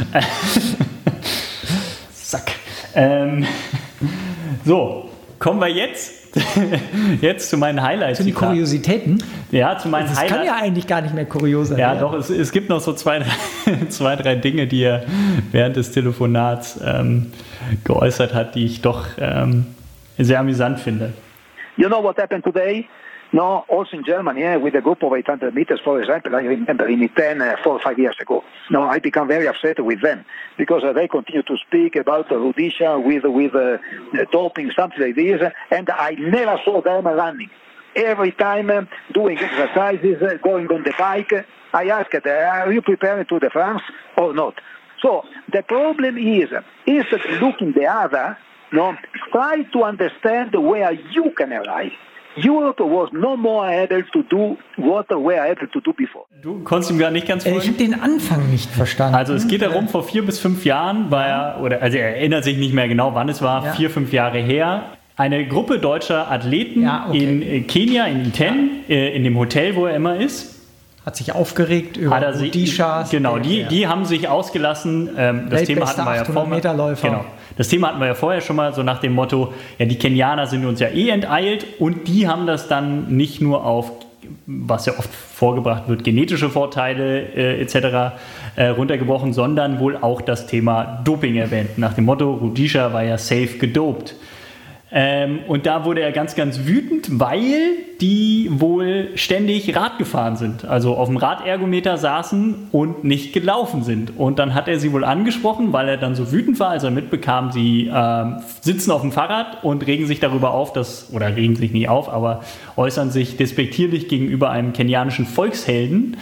Zack. Ähm, so, kommen wir jetzt... Jetzt zu meinen Highlights. Zu den Kuriositäten? Ja, zu meinen das Highlights. Das kann ja eigentlich gar nicht mehr kurios sein. Ja, ja, doch, es, es gibt noch so zwei drei, zwei, drei Dinge, die er während des Telefonats ähm, geäußert hat, die ich doch ähm, sehr amüsant finde. You know what happened today? No, also in Germany, yeah, with a group of eight hundred meters, for example, I remember in ten, uh, four or five years ago. No, I become very upset with them because uh, they continue to speak about uh, Rudisha with with uh, doping, something like this, and I never saw them running. Every time uh, doing exercises, uh, going on the bike, I asked, uh, are you preparing to the France or not? So the problem is, instead of looking the other, no, try to understand where you can arrive. Europe was no more able to do what we were able to do before. Du konntest ihm gar nicht ganz folgen? Ich habe den Anfang nicht verstanden. Also es geht darum, vor vier bis fünf Jahren war er, oder also er erinnert sich nicht mehr genau, wann es war, ja. vier, fünf Jahre her, eine Gruppe deutscher Athleten ja, okay. in Kenia, in Iten, ja. in dem Hotel, wo er immer ist. Hat sich aufgeregt über Rudisha. Genau, die, die haben sich ausgelassen. Ähm, das Thema hatten wir ja vorher. Genau. Das Thema hatten wir ja vorher schon mal, so nach dem Motto, ja, die Kenianer sind uns ja eh enteilt und die haben das dann nicht nur auf, was ja oft vorgebracht wird, genetische Vorteile äh, et cetera äh, runtergebrochen, sondern wohl auch das Thema Doping erwähnt. Nach dem Motto, Rudisha war ja safe gedopt. Ähm, und da wurde er ganz, ganz wütend, weil die wohl ständig Rad gefahren sind, also auf dem Radergometer saßen und nicht gelaufen sind. Und dann hat er sie wohl angesprochen, weil er dann so wütend war, als er mitbekam, sie äh, sitzen auf dem Fahrrad und regen sich darüber auf, dass, oder regen sich nicht auf, aber äußern sich despektierlich gegenüber einem kenianischen Volkshelden.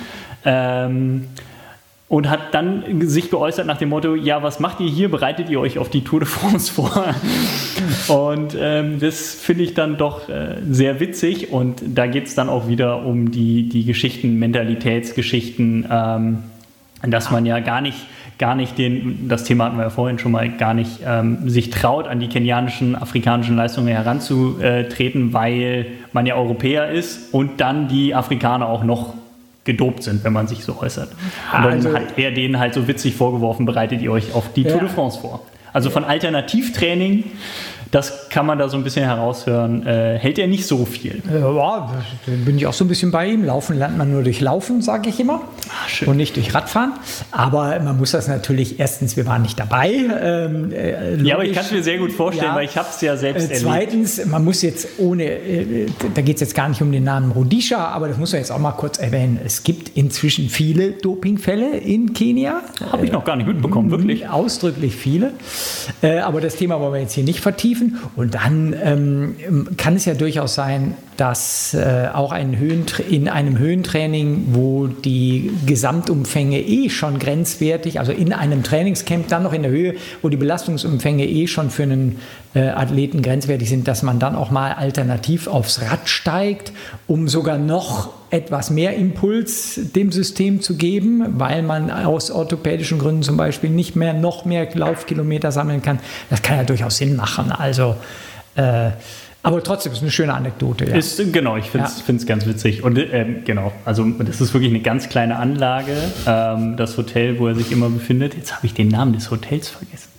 Ähm, Und hat dann sich geäußert nach dem Motto, ja, was macht ihr hier? Bereitet ihr euch auf die Tour de France vor? Und ähm, das finde ich dann doch äh, sehr witzig. Und da geht es dann auch wieder um die, die Geschichten, Mentalitätsgeschichten, ähm, dass man ja gar nicht, gar nicht den, das Thema hatten wir ja vorhin schon mal, gar nicht ähm, sich traut, an die kenianischen, afrikanischen Leistungen heranzutreten, weil man ja Europäer ist und dann die Afrikaner auch noch gedopt sind, wenn man sich so äußert. Und dann also, hat er denen halt so witzig vorgeworfen, bereitet ihr euch auf die ja. Tour de France vor. Also von Alternativtraining, das kann man da so ein bisschen heraushören, äh, hält er nicht so viel. Ja, bin ich auch so ein bisschen bei ihm. Laufen lernt man nur durch Laufen, sage ich immer. Ach, schön. Und nicht durch Radfahren. Aber man muss das natürlich, erstens, wir waren nicht dabei. Ähm, äh, ja, aber ich kann es mir sehr gut vorstellen, ja, weil ich habe es ja selbst äh, zweitens, erlebt. Man muss jetzt ohne, äh, da geht es jetzt gar nicht um den Namen Rudisha, aber das muss man jetzt auch mal kurz erwähnen. Es gibt inzwischen viele Dopingfälle in Kenia. Habe ich noch gar nicht mitbekommen, äh, wirklich. Ausdrücklich viele. Äh, aber das Thema wollen wir jetzt hier nicht vertiefen. Und dann ähm, kann es ja durchaus sein, dass äh, auch ein Höhentra- in einem Höhentraining, wo die Gesamtumfänge eh schon grenzwertig, also in einem Trainingscamp dann noch in der Höhe, wo die Belastungsumfänge eh schon für einen äh, Athleten grenzwertig sind, dass man dann auch mal alternativ aufs Rad steigt, um sogar noch etwas mehr Impuls dem System zu geben, weil man aus orthopädischen Gründen zum Beispiel nicht mehr noch mehr Laufkilometer sammeln kann. Das kann ja durchaus Sinn machen. Also, äh, aber trotzdem ist eine schöne Anekdote. Ja. Ist, genau, ich finde es ja. ganz witzig. Und ähm, genau, also das ist wirklich eine ganz kleine Anlage, ähm, das Hotel, wo er sich immer befindet. Jetzt habe ich den Namen des Hotels vergessen.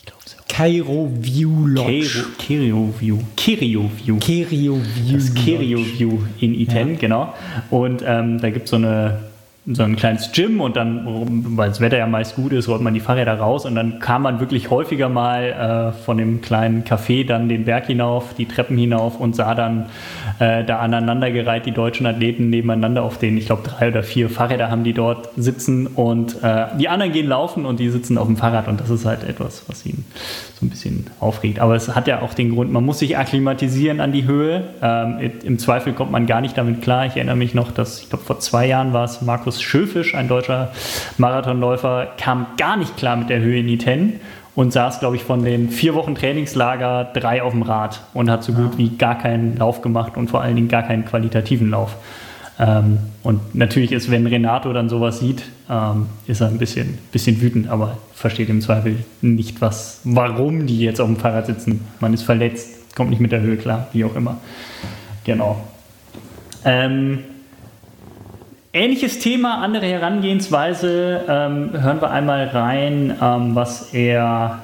Kerio View Lodge. Kerio View. Kerio View. Kerio View. Das Kerio View in Iten, ja. Genau. Und ähm, da gibt es so eine so ein kleines Gym und dann, weil das Wetter ja meist gut ist, rollt man die Fahrräder raus und dann kam man wirklich häufiger mal äh, von dem kleinen Café dann den Berg hinauf, die Treppen hinauf und sah dann äh, da aneinandergereiht die deutschen Athleten nebeneinander auf den, ich glaube drei oder vier Fahrräder haben die dort sitzen und äh, die anderen gehen laufen und die sitzen auf dem Fahrrad und das ist halt etwas, was ihn so ein bisschen aufregt. Aber es hat ja auch den Grund, man muss sich akklimatisieren an die Höhe. Ähm, im Zweifel kommt man gar nicht damit klar. Ich erinnere mich noch, dass, ich glaube vor zwei Jahren war es Markus Schöfisch, ein deutscher Marathonläufer, kam gar nicht klar mit der Höhe in Iten und saß, glaube ich, von den vier Wochen Trainingslager drei auf dem Rad und hat so gut wie gar keinen Lauf gemacht und vor allen Dingen gar keinen qualitativen Lauf. Ähm, und natürlich ist, wenn Renato dann sowas sieht, ähm, ist er ein bisschen, bisschen wütend, aber versteht im Zweifel nicht, was, warum die jetzt auf dem Fahrrad sitzen. Man ist verletzt, kommt nicht mit der Höhe klar, wie auch immer. Genau. Ähm, Ähnliches Thema, andere Herangehensweise, ähm, hören wir einmal rein, ähm, was er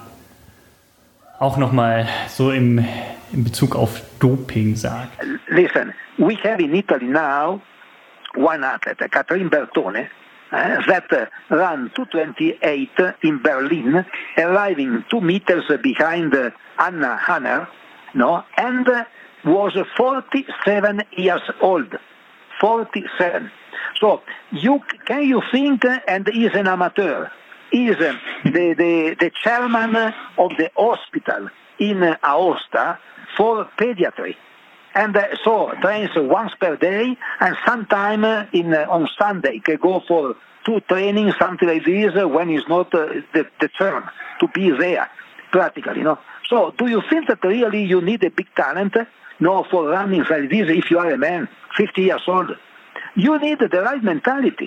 auch nochmal so im, in Bezug auf Doping sagt. Listen, we have in Italy now one athlete, Catherine Bertone, uh, that uh, ran two twenty-eight in Berlin, arriving two meters behind uh, Anna Hanner, no, and uh, was forty-seven years old. forty-seven. So you can you think, uh, and he's an amateur. He's uh, the, the the chairman of the hospital in uh, Aosta for pediatry, and uh, so trains once per day, and sometime uh, in uh, on Sunday can go for two trainings, something like this, uh, when he's not uh, the the term to be there practically, you know. So do you think that really you need a big talent? No, for running like this, if you are a man, fifty years old. You need the right mentality,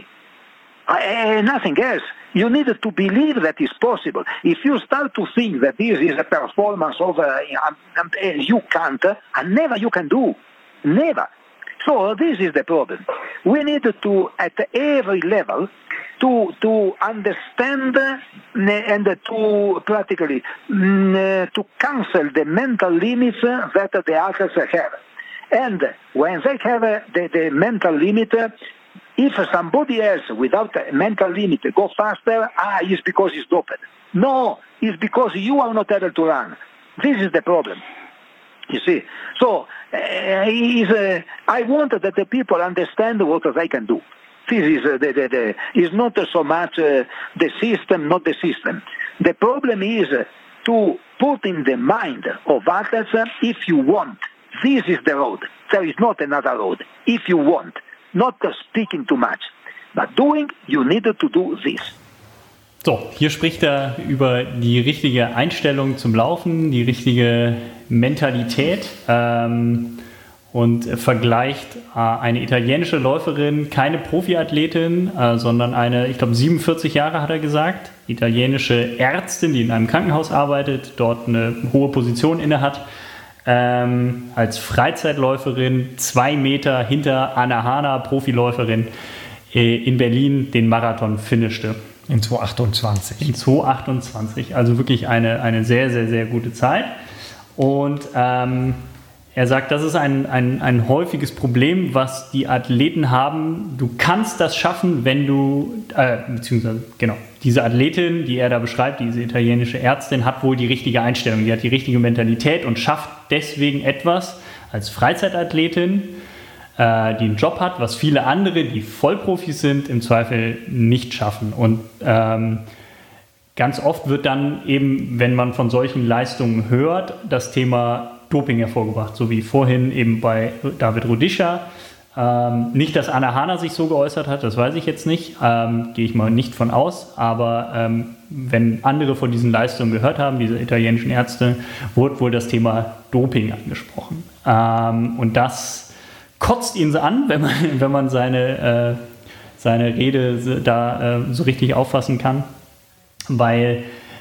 uh, nothing else. You need to believe that it's possible. If you start to think that this is a performance of, uh, uh, you can't, uh, and never you can do, never. So this is the problem. We need to, at every level, to to understand uh, and to practically uh, to cancel the mental limits uh, that the athletes have. And when they have uh, the, the mental limit, uh, if somebody else without a mental limit go faster, ah, it's because he's doped. No, it's because you are not able to run. This is the problem. You see, so uh, is, uh, I want that the people understand what they can do. This is uh, the, the, the is not so much uh, the system, not the system. The problem is uh, to put in the mind of athletes, uh, if you want, this is the road. There is not another road. If you want, not uh, speaking too much, but doing, you need to do this. So, hier spricht er über die richtige Einstellung zum Laufen, die richtige Mentalität ähm, und vergleicht äh, eine italienische Läuferin, keine Profiathletin, äh, sondern eine, ich glaube siebenundvierzig Jahre hat er gesagt, italienische Ärztin, die in einem Krankenhaus arbeitet, dort eine hohe Position innehat, ähm, als Freizeitläuferin zwei Meter hinter Anna Hana, Profiläuferin, äh, in Berlin den Marathon finishte. In zwei achtundzwanzig. In zwei achtundzwanzig, also wirklich eine, eine sehr, sehr, sehr gute Zeit. Und ähm, er sagt, das ist ein, ein, ein häufiges Problem, was die Athleten haben. Du kannst das schaffen, wenn du, äh, beziehungsweise, genau, diese Athletin, die er da beschreibt, diese italienische Ärztin, hat wohl die richtige Einstellung, die hat die richtige Mentalität und schafft deswegen etwas als Freizeitathletin, die einen Job hat, was viele andere, die Vollprofis sind, im Zweifel nicht schaffen. Und ähm, ganz oft wird dann eben, wenn man von solchen Leistungen hört, das Thema Doping hervorgebracht, so wie vorhin eben bei David Rudisha. Ähm, nicht, dass Anna Hana sich so geäußert hat, das weiß ich jetzt nicht, ähm, gehe ich mal nicht von aus, aber ähm, wenn andere von diesen Leistungen gehört haben, diese italienischen Ärzte, wurde wohl das Thema Doping angesprochen. Ähm, und das kotzt ihn so an, wenn man, wenn man seine, äh, seine Rede da äh, so richtig auffassen kann, weil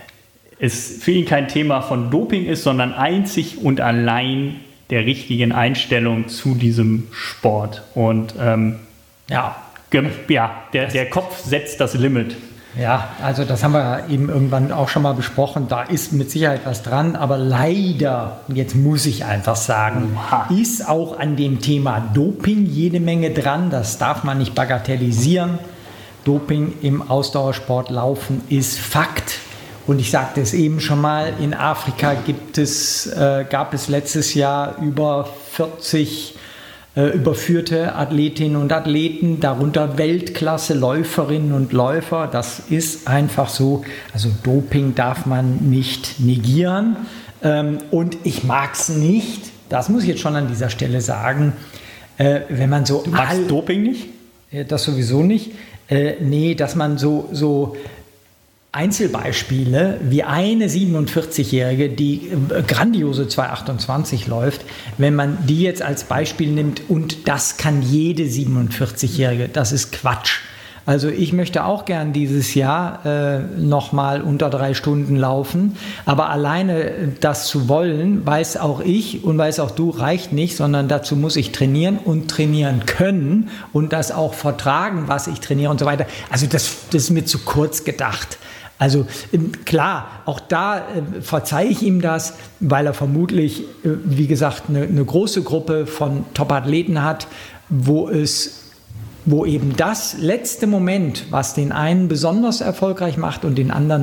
es für ihn kein Thema von Doping ist, sondern einzig und allein der richtigen Einstellung zu diesem Sport. Und ähm, ja, ge- ja der, der Kopf setzt das Limit. Ja, also das haben wir eben irgendwann auch schon mal besprochen, da ist mit Sicherheit was dran, aber leider, jetzt muss ich einfach sagen, Oha. ist auch an dem Thema Doping jede Menge dran, das darf man nicht bagatellisieren. Doping im Ausdauersport Laufen ist Fakt. Und ich sagte es eben schon mal, in Afrika gibt es, äh, gab es letztes Jahr über vierzig äh, überführte Athletinnen und Athleten, darunter Weltklasse-Läuferinnen und Läufer. Das ist einfach so. Also Doping darf man nicht negieren. Ähm, und ich mag es nicht, das muss ich jetzt schon an dieser Stelle sagen, äh, wenn man so... Du magst all, Doping nicht? Äh, das sowieso nicht. Äh, nee, dass man so... so Einzelbeispiele wie eine siebenundvierzig-Jährige, die grandiose zwei achtundzwanzig läuft, wenn man die jetzt als Beispiel nimmt und das kann jede siebenundvierzig-Jährige, das ist Quatsch. Also ich möchte auch gern dieses Jahr äh, nochmal unter drei Stunden laufen, aber alleine das zu wollen, weiß auch ich und weiß auch du, reicht nicht, sondern dazu muss ich trainieren und trainieren können und das auch vertragen, was ich trainiere und so weiter. Also das, das ist mir zu kurz gedacht. Also klar, auch da äh, verzeihe ich ihm das, weil er vermutlich, äh, wie gesagt, eine, eine große Gruppe von Top-Athleten hat, wo es, wo eben das letzte Moment, was den einen besonders erfolgreich macht und den anderen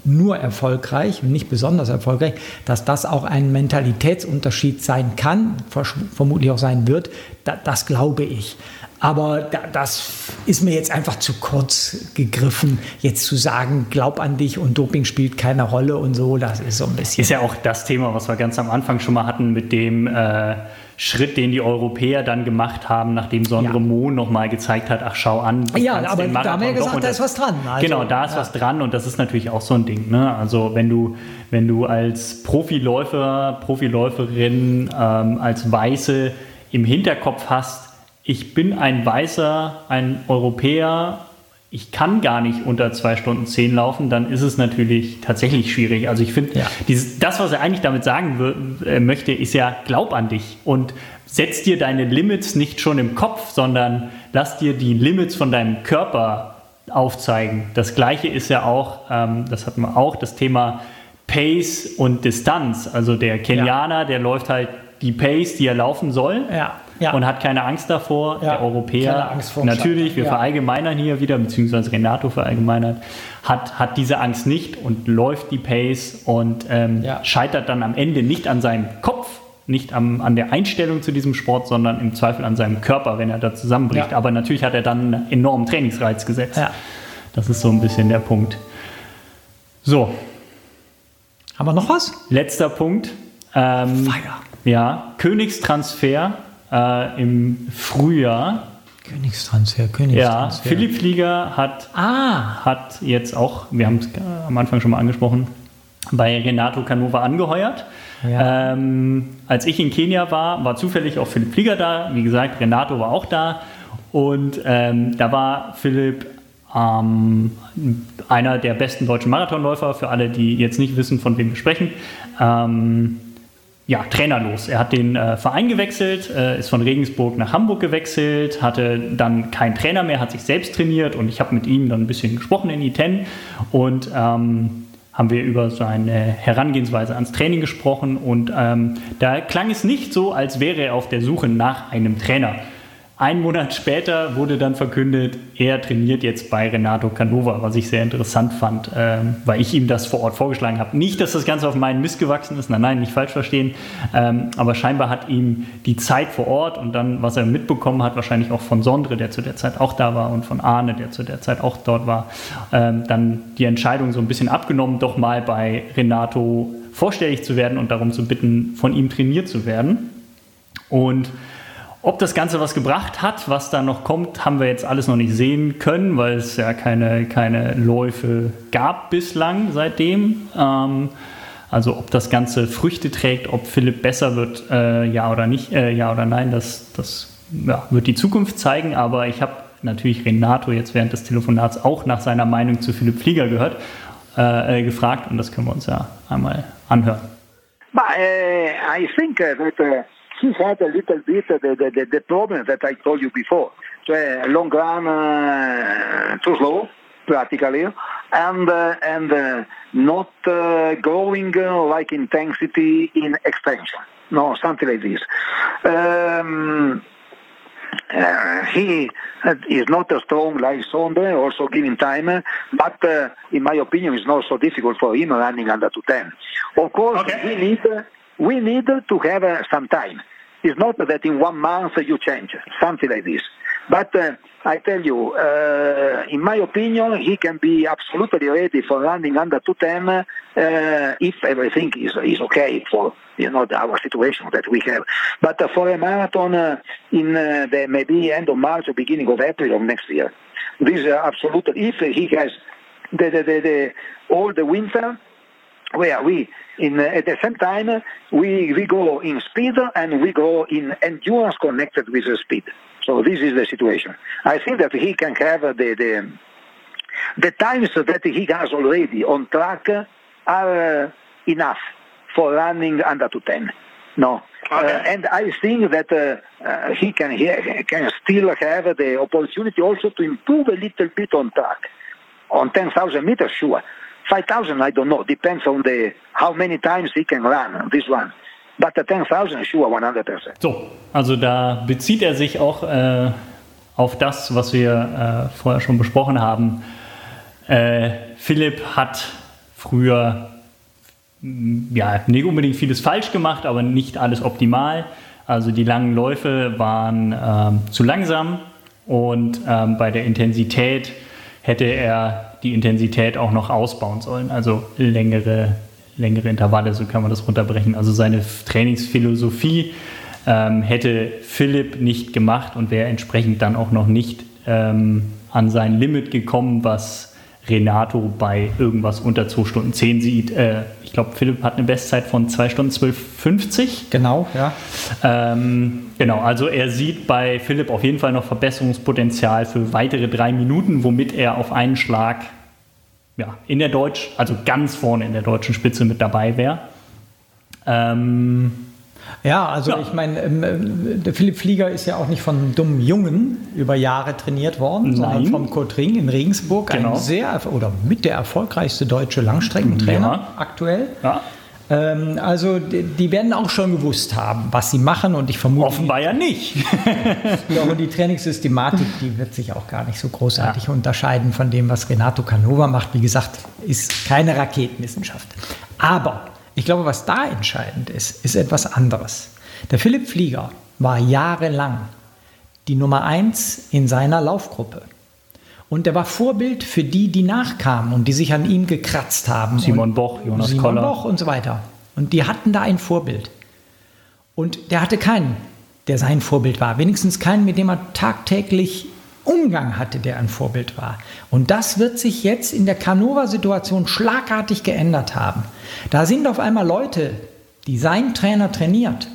nur erfolgreich und nicht besonders erfolgreich, dass das auch ein Mentalitätsunterschied sein kann, vermutlich auch sein wird, da, das glaube ich. Aber da, das ist mir jetzt einfach zu kurz gegriffen, jetzt zu sagen, glaub an dich und Doping spielt keine Rolle und so, das ist so ein bisschen... Ist ja auch das Thema, was wir ganz am Anfang schon mal hatten mit dem äh, Schritt, den die Europäer dann gemacht haben, nachdem Sondre ja. Moe nochmal gezeigt hat, ach schau an. Ja, aber da haben wir ja gesagt, da ist was dran. Also, genau, da ist ja. was dran und das ist natürlich auch so ein Ding. Ne? Also wenn du, wenn du als Profiläufer, Profiläuferin, ähm, als Weiße im Hinterkopf hast, ich bin ein Weißer, ein Europäer, ich kann gar nicht unter zwei Stunden zehn laufen, dann ist es natürlich tatsächlich schwierig. Also ich finde, ja. das, was er eigentlich damit sagen w- äh, möchte, ist ja, glaub an dich und setz dir deine Limits nicht schon im Kopf, sondern lass dir die Limits von deinem Körper aufzeigen. Das Gleiche ist ja auch, ähm, das hatten wir auch, das Thema Pace und Distanz. Also der Kenianer, ja. der läuft halt die Pace, die er laufen soll. Ja. Ja. Und hat keine Angst davor. Ja, der Europäer, natürlich, wir ja. verallgemeinern hier wieder, beziehungsweise Renato verallgemeinert, hat, hat diese Angst nicht und läuft die Pace und ähm, ja. scheitert dann am Ende nicht an seinem Kopf, nicht am, an der Einstellung zu diesem Sport, sondern im Zweifel an seinem Körper, wenn er da zusammenbricht. Ja. Aber natürlich hat er dann einen enormen Trainingsreiz gesetzt. Ja. Das ist so ein bisschen der Punkt. So. Haben wir noch was? Letzter Punkt. Ähm, Feier. Ja, Königstransfer. Äh, im Frühjahr. Königstransfer, Königstransfer. Ja, Philipp Flieger hat, ah. hat jetzt auch, wir haben es am Anfang schon mal angesprochen, bei Renato Canova angeheuert. Ja. Ähm, als ich in Kenia war, war zufällig auch Philipp Flieger da. Wie gesagt, Renato war auch da. Und ähm, da war Philipp ähm, einer der besten deutschen Marathonläufer, für alle, die jetzt nicht wissen, von wem wir sprechen. Ähm, Ja, trainerlos. Er hat den äh, Verein gewechselt, äh, ist von Regensburg nach Hamburg gewechselt, hatte dann keinen Trainer mehr, hat sich selbst trainiert und ich habe mit ihm dann ein bisschen gesprochen in I T E N und ähm, haben wir über seine Herangehensweise ans Training gesprochen und ähm, da klang es nicht so, als wäre er auf der Suche nach einem Trainer. Ein Monat später wurde dann verkündet, er trainiert jetzt bei Renato Canova, was ich sehr interessant fand, ähm, weil ich ihm das vor Ort vorgeschlagen habe. Nicht, dass das Ganze auf meinen Mist gewachsen ist, nein, nein, nicht falsch verstehen, ähm, aber scheinbar hat ihm die Zeit vor Ort und dann, was er mitbekommen hat, wahrscheinlich auch von Sondre, der zu der Zeit auch da war und von Arne, der zu der Zeit auch dort war, ähm, dann die Entscheidung so ein bisschen abgenommen, doch mal bei Renato vorstellig zu werden und darum zu bitten, von ihm trainiert zu werden. Und ob das Ganze was gebracht hat, was da noch kommt, haben wir jetzt alles noch nicht sehen können, weil es ja keine, keine Läufe gab bislang seitdem. Ähm, also ob das Ganze Früchte trägt, ob Philipp besser wird, äh, ja oder nicht, äh, ja oder nein, das, das ja, wird die Zukunft zeigen. Aber ich habe natürlich Renato jetzt während des Telefonats auch nach seiner Meinung zu Philipp Flieger gehört, äh, gefragt und das können wir uns ja einmal anhören. But uh, I think uh, that uh, he had a little bit uh, the, the, the problem that I told you before. So, uh, long run uh, too slow, practically, and uh, and uh, not uh, growing uh, like intensity in extension. No, something like this. Um, Uh, he uh, is not as strong like Sondre, also giving time, uh, but uh, in my opinion, it's not so difficult for him running under two ten. Of course, okay. we need uh, we need to have uh, some time. It's not that in one month you change, something like this. But uh, I tell you, uh, in my opinion, he can be absolutely ready for running under two ten uh, if everything is is okay for you know the, our situation that we have. But uh, for a marathon uh, in uh, the maybe end of March or beginning of April of next year, this is uh, absolutely if he has the the, the, the all the winter. Where we, in uh, at the same time, we we go in speed and we go in endurance connected with the speed. So this is the situation. I think that he can have uh, the the the times that he has already on track are uh, enough for running under two ten. No, okay. uh, and I think that uh, uh, he can he can still have the opportunity also to improve a little bit on track, on ten thousand meters, sure. five thousand, I don't know. Depends on the how many times he can run this one. But the ten thousand, sure, hundred percent. So, also da bezieht er sich auch äh, auf das, was wir äh, vorher schon besprochen haben. Äh, Philipp hat früher ja, nicht unbedingt vieles falsch gemacht, aber nicht alles optimal. Also die langen Läufe waren ähm, zu langsam und ähm, bei der Intensität hätte er die Intensität auch noch ausbauen sollen. Also längere, längere Intervalle, so kann man das runterbrechen. Also seine Trainingsphilosophie ähm, hätte Philipp nicht gemacht und wäre entsprechend dann auch noch nicht ähm, an sein Limit gekommen, was Renato bei irgendwas unter zwei Stunden zehn sieht. Äh, ich glaube, Philipp hat eine Bestzeit von zwei Stunden zwölf fünfzig. Genau, ja. Ähm, genau, also er sieht bei Philipp auf jeden Fall noch Verbesserungspotenzial für weitere drei Minuten, womit er auf einen Schlag ja, in der Deutsch, also ganz vorne in der deutschen Spitze mit dabei wäre. Ähm, Ja, also ja. ich meine, ähm, der Philipp Flieger ist ja auch nicht von einem dummen Jungen über Jahre trainiert worden, Nein. sondern vom Kurt Ring in Regensburg, Genau. ein sehr, oder mit der erfolgreichste deutsche Langstreckentrainer Ja. aktuell. ja. Ähm, also die, die werden auch schon gewusst haben, was sie machen, und ich vermute, Offenbar ja nicht. die, auch die Trainingssystematik, die wird sich auch gar nicht so großartig ja. unterscheiden von dem, was Renato Canova macht. Wie gesagt, ist keine Raketenwissenschaft. Aber ich glaube, was da entscheidend ist, ist etwas anderes. Der Philipp Flieger war jahrelang die Nummer eins in seiner Laufgruppe. Und er war Vorbild für die, die nachkamen und die sich an ihm gekratzt haben. Simon und Boch, Jonas Simon Koller. Boch und so weiter. Und die hatten da ein Vorbild. Und der hatte keinen, der sein Vorbild war. Wenigstens keinen, mit dem er tagtäglich Umgang hatte, der ein Vorbild war. Und das wird sich jetzt in der Canova-Situation schlagartig geändert haben. Da sind auf einmal Leute, die sein Trainer trainiert,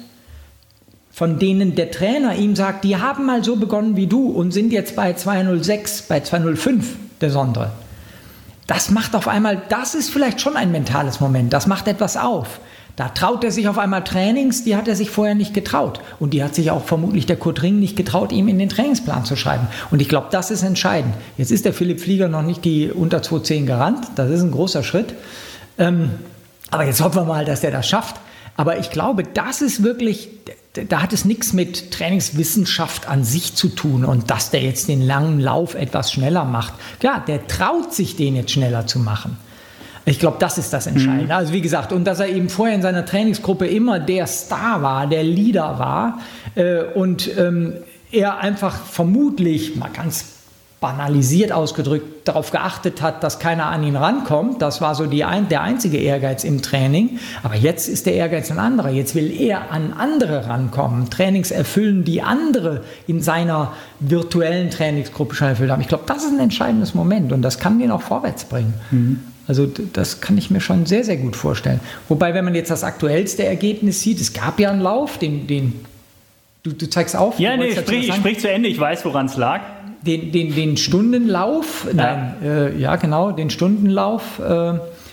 von denen der Trainer ihm sagt, die haben mal so begonnen wie du und sind jetzt bei zwei null sechs, bei zwei null fünf, der Sondre. Das macht auf einmal, das ist vielleicht schon ein mentales Moment, das macht etwas auf. Da traut er sich auf einmal Trainings, die hat er sich vorher nicht getraut. Und die hat sich auch vermutlich der Kurt Ring nicht getraut, ihm in den Trainingsplan zu schreiben. Und ich glaube, das ist entscheidend. Jetzt ist der Philipp Flieger noch nicht die unter zwei zehn gerannt. Das ist ein großer Schritt. Ähm, aber jetzt hoffen wir mal, dass der das schafft. Aber ich glaube, das ist wirklich, da hat es nichts mit Trainingswissenschaft an sich zu tun und dass der jetzt den langen Lauf etwas schneller macht. Klar, der traut sich, den jetzt schneller zu machen. Ich glaube, das ist das Entscheidende. Mhm. Also wie gesagt, und dass er eben vorher in seiner Trainingsgruppe immer der Star war, der Leader war äh, und ähm, er einfach vermutlich, mal ganz banalisiert ausgedrückt, darauf geachtet hat, dass keiner an ihn rankommt. Das war so die ein, der einzige Ehrgeiz im Training. Aber jetzt ist der Ehrgeiz ein anderer. Jetzt will er an andere rankommen, Trainings erfüllen, die andere in seiner virtuellen Trainingsgruppe schon erfüllt haben. Ich glaube, das ist ein entscheidendes Moment und das kann den auch vorwärts bringen. Mhm. Also das kann ich mir schon sehr, sehr gut vorstellen. Wobei, wenn man jetzt das aktuellste Ergebnis sieht, es gab ja einen Lauf, den, den du, du zeigst auf. Ja, nee, sprich, sprich zu Ende, ich weiß, woran es lag. Den, den, den Stundenlauf, ja. nein, äh, ja genau, den Stundenlauf, äh,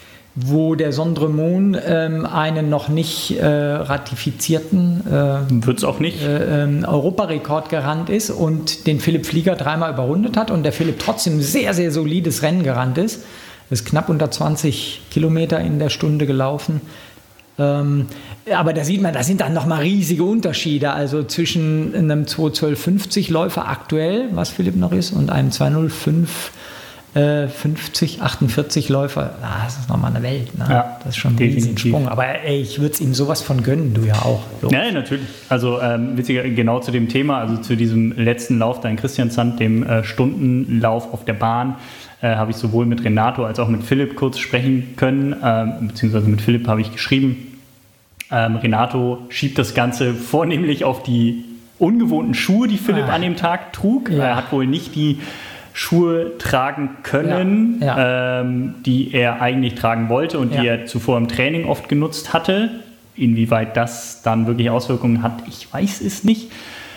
wo der Sondre Mohn äh, einen noch nicht äh, ratifizierten äh, Wird's auch nicht. Äh, äh, Europarekord gerannt ist und den Philipp Flieger dreimal überrundet hat und der Philipp trotzdem ein sehr, sehr solides Rennen gerannt ist. Ist knapp unter zwanzig Kilometer in der Stunde gelaufen. Ähm, aber da sieht man, da sind dann nochmal riesige Unterschiede. Also zwischen einem zwei zwölf fünfzig Läufer aktuell, was Philipp noch ist, und einem zwei null fünf äh, fünfzig, achtundvierzig Läufer. Ah, das ist nochmal eine Welt. Ne? Ja, das ist schon ein Riesensprung. Aber ey, ich würde es ihm sowas von gönnen, du ja auch. So. Ja, natürlich. Also ähm, witziger, genau zu dem Thema, also zu diesem letzten Lauf da in Christiansand, dem äh, Stundenlauf auf der Bahn, äh, habe ich sowohl mit Renato als auch mit Philipp kurz sprechen können, ähm, beziehungsweise mit Philipp habe ich geschrieben. Ähm, Renato schiebt das Ganze vornehmlich auf die ungewohnten Schuhe, die Philipp ah. an dem Tag trug. Ja. Er hat wohl nicht die Schuhe tragen können, ja. Ja. Ähm, die er eigentlich tragen wollte und ja. die er zuvor im Training oft genutzt hatte. Inwieweit das dann wirklich Auswirkungen hat, ich weiß es nicht.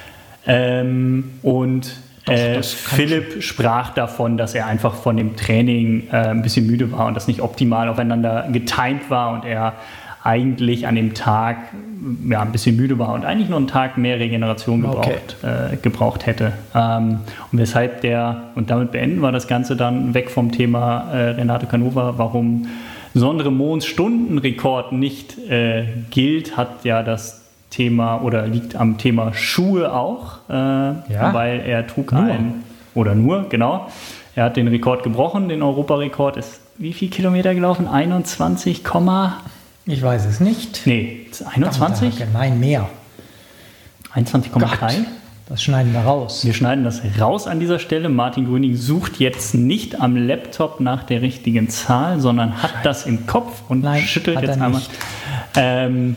Ähm, und Doch, äh, Philipp schon. sprach davon, dass er einfach von dem Training äh, ein bisschen müde war und das nicht optimal aufeinander getimt war und er eigentlich an dem Tag ja, ein bisschen müde war und eigentlich noch einen Tag mehr Regeneration gebraucht, okay. äh, gebraucht hätte. Ähm, und weshalb der, und damit beenden wir das Ganze dann weg vom Thema äh, Renato Canova, warum Sondre Mohns Stundenrekord nicht äh, gilt, hat ja das Thema oder liegt am Thema Schuhe auch, äh, ja? weil er trug nur. ein, oder nur, genau, Er hat den Rekord gebrochen, den Europarekord. Ist wie viel Kilometer gelaufen? einundzwanzig, ich weiß es nicht. Nee, einundzwanzig? Danke, nein, mehr. einundzwanzig Komma drei? Das schneiden wir raus. Wir schneiden das raus an dieser Stelle. Martin Grüning sucht jetzt nicht am Laptop nach der richtigen Zahl, sondern hat das im Kopf und Nein, schüttelt hat jetzt er einmal. nicht. Ähm,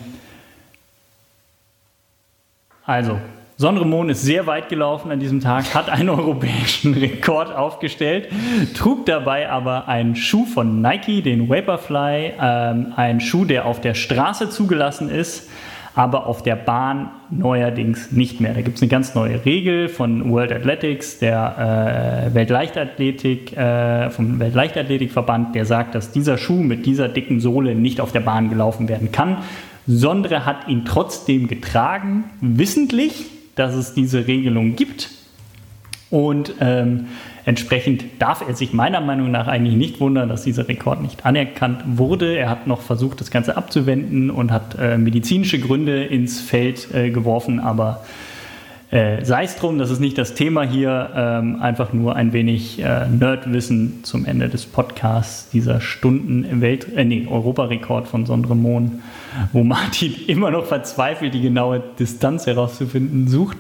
also, Sondre Mohn ist sehr weit gelaufen an diesem Tag, hat einen europäischen Rekord aufgestellt, trug dabei aber einen Schuh von Nike, den Vaporfly, ähm, einen Schuh, der auf der Straße zugelassen ist, aber auf der Bahn neuerdings nicht mehr. Da gibt es eine ganz neue Regel von World Athletics, der äh, Weltleichtathletik, äh, vom Weltleichtathletikverband, der sagt, dass dieser Schuh mit dieser dicken Sohle nicht auf der Bahn gelaufen werden kann. Sondre hat ihn trotzdem getragen, wissentlich, dass es diese Regelung gibt. Und ähm, entsprechend darf er sich meiner Meinung nach eigentlich nicht wundern, dass dieser Rekord nicht anerkannt wurde. Er hat noch versucht, das Ganze abzuwenden und hat äh, medizinische Gründe ins Feld äh, geworfen, aber äh, sei es drum, das ist nicht das Thema hier, ähm, einfach nur ein wenig äh, Nerdwissen zum Ende des Podcasts, dieser Stunden Welt, äh, nee, Europarekord von Sondre Mohn, wo Martin immer noch verzweifelt die genaue Distanz herauszufinden sucht.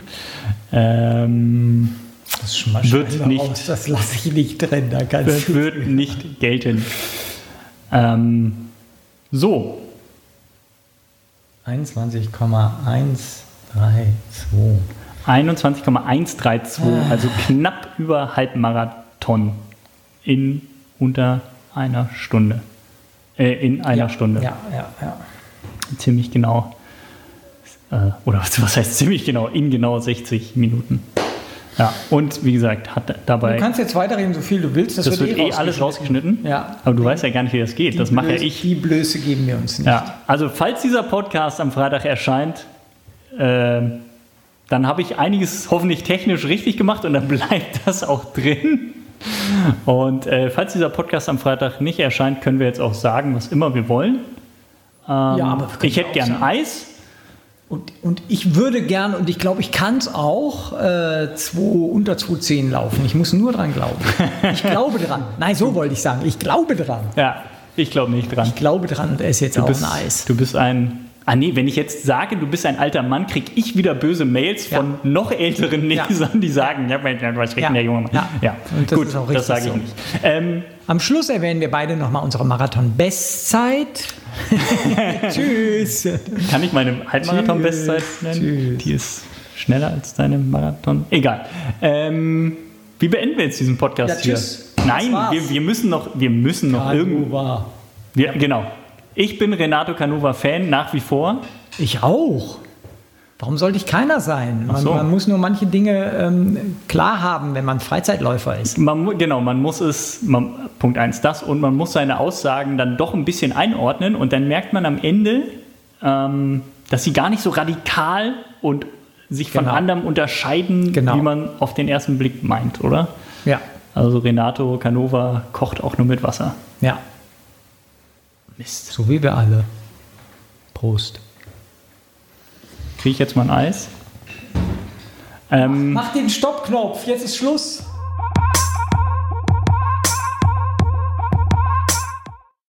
Ähm, Das schmeißt wird nicht, raus, das lasse ich nicht drin. Da kannst das wird nicht gelten. Ähm, so. einundzwanzig Komma eins drei zwei. einundzwanzig Komma eins drei zwei, also knapp über Halbmarathon in unter einer Stunde. Äh, in einer ja, Stunde. Ja, ja, ja. Ziemlich genau. Äh, oder was heißt ziemlich genau? In genau sechzig Minuten. Ja, und wie gesagt, hat dabei... Du kannst jetzt weiterreden, so viel du willst. Das, das wird, wird eh alles rausgeschnitten. Ja. Aber du weißt ja gar nicht, wie das geht. Die das mache ja ich. Die Blöße geben wir uns nicht. Ja, also falls dieser Podcast am Freitag erscheint, äh, dann habe ich einiges hoffentlich technisch richtig gemacht und dann bleibt das auch drin. Und äh, falls dieser Podcast am Freitag nicht erscheint, können wir jetzt auch sagen, was immer wir wollen. Ähm, ja, aber ich hätte gern sagen. Eis. Und, und ich würde gern, und ich glaube, ich kann es auch, äh, zwei, unter zwei zehn laufen. Ich muss nur dran glauben. Ich glaube dran. Nein, so wollte ich sagen. Ich glaube dran. Ja, ich glaube nicht dran. Ich glaube dran und esse jetzt du auch bist, ein Eis. Du bist ein... Ah nee, wenn ich jetzt sage, du bist ein alter Mann, kriege ich wieder böse Mails ja. von noch älteren Lesern, ja. die sagen, ja, was kriegt ja. der junge Mann? Ja, ja. Und das gut, das sage ich so. nicht. Ähm, Am Schluss erwähnen wir beide nochmal unsere Marathon-Bestzeit. Tschüss. Kann ich meine Halbmarathon-Bestzeit nennen? Tschüss. Die ist schneller als deine Marathon. Egal. Ähm, wie beenden wir jetzt diesen Podcast ja, tschüss. hier? Nein, wir, wir müssen noch, wir müssen noch irgendwo. Wir, genau. Ich bin Renato Canova-Fan, nach wie vor. Ich auch. Warum sollte ich keiner sein? Man, so. man muss nur manche Dinge ähm, klar haben, wenn man Freizeitläufer ist. Man, genau, man muss es, man, Punkt eins das, und man muss seine Aussagen dann doch ein bisschen einordnen und dann merkt man am Ende, ähm, dass sie gar nicht so radikal und sich von genau. anderem unterscheiden, genau. wie man auf den ersten Blick meint, oder? Ja. Also Renato Canova kocht auch nur mit Wasser. Ja. Mist. So wie wir alle. Prost. Kriege ich jetzt mal ein Eis? Ähm, Mach den Stoppknopf, jetzt ist Schluss.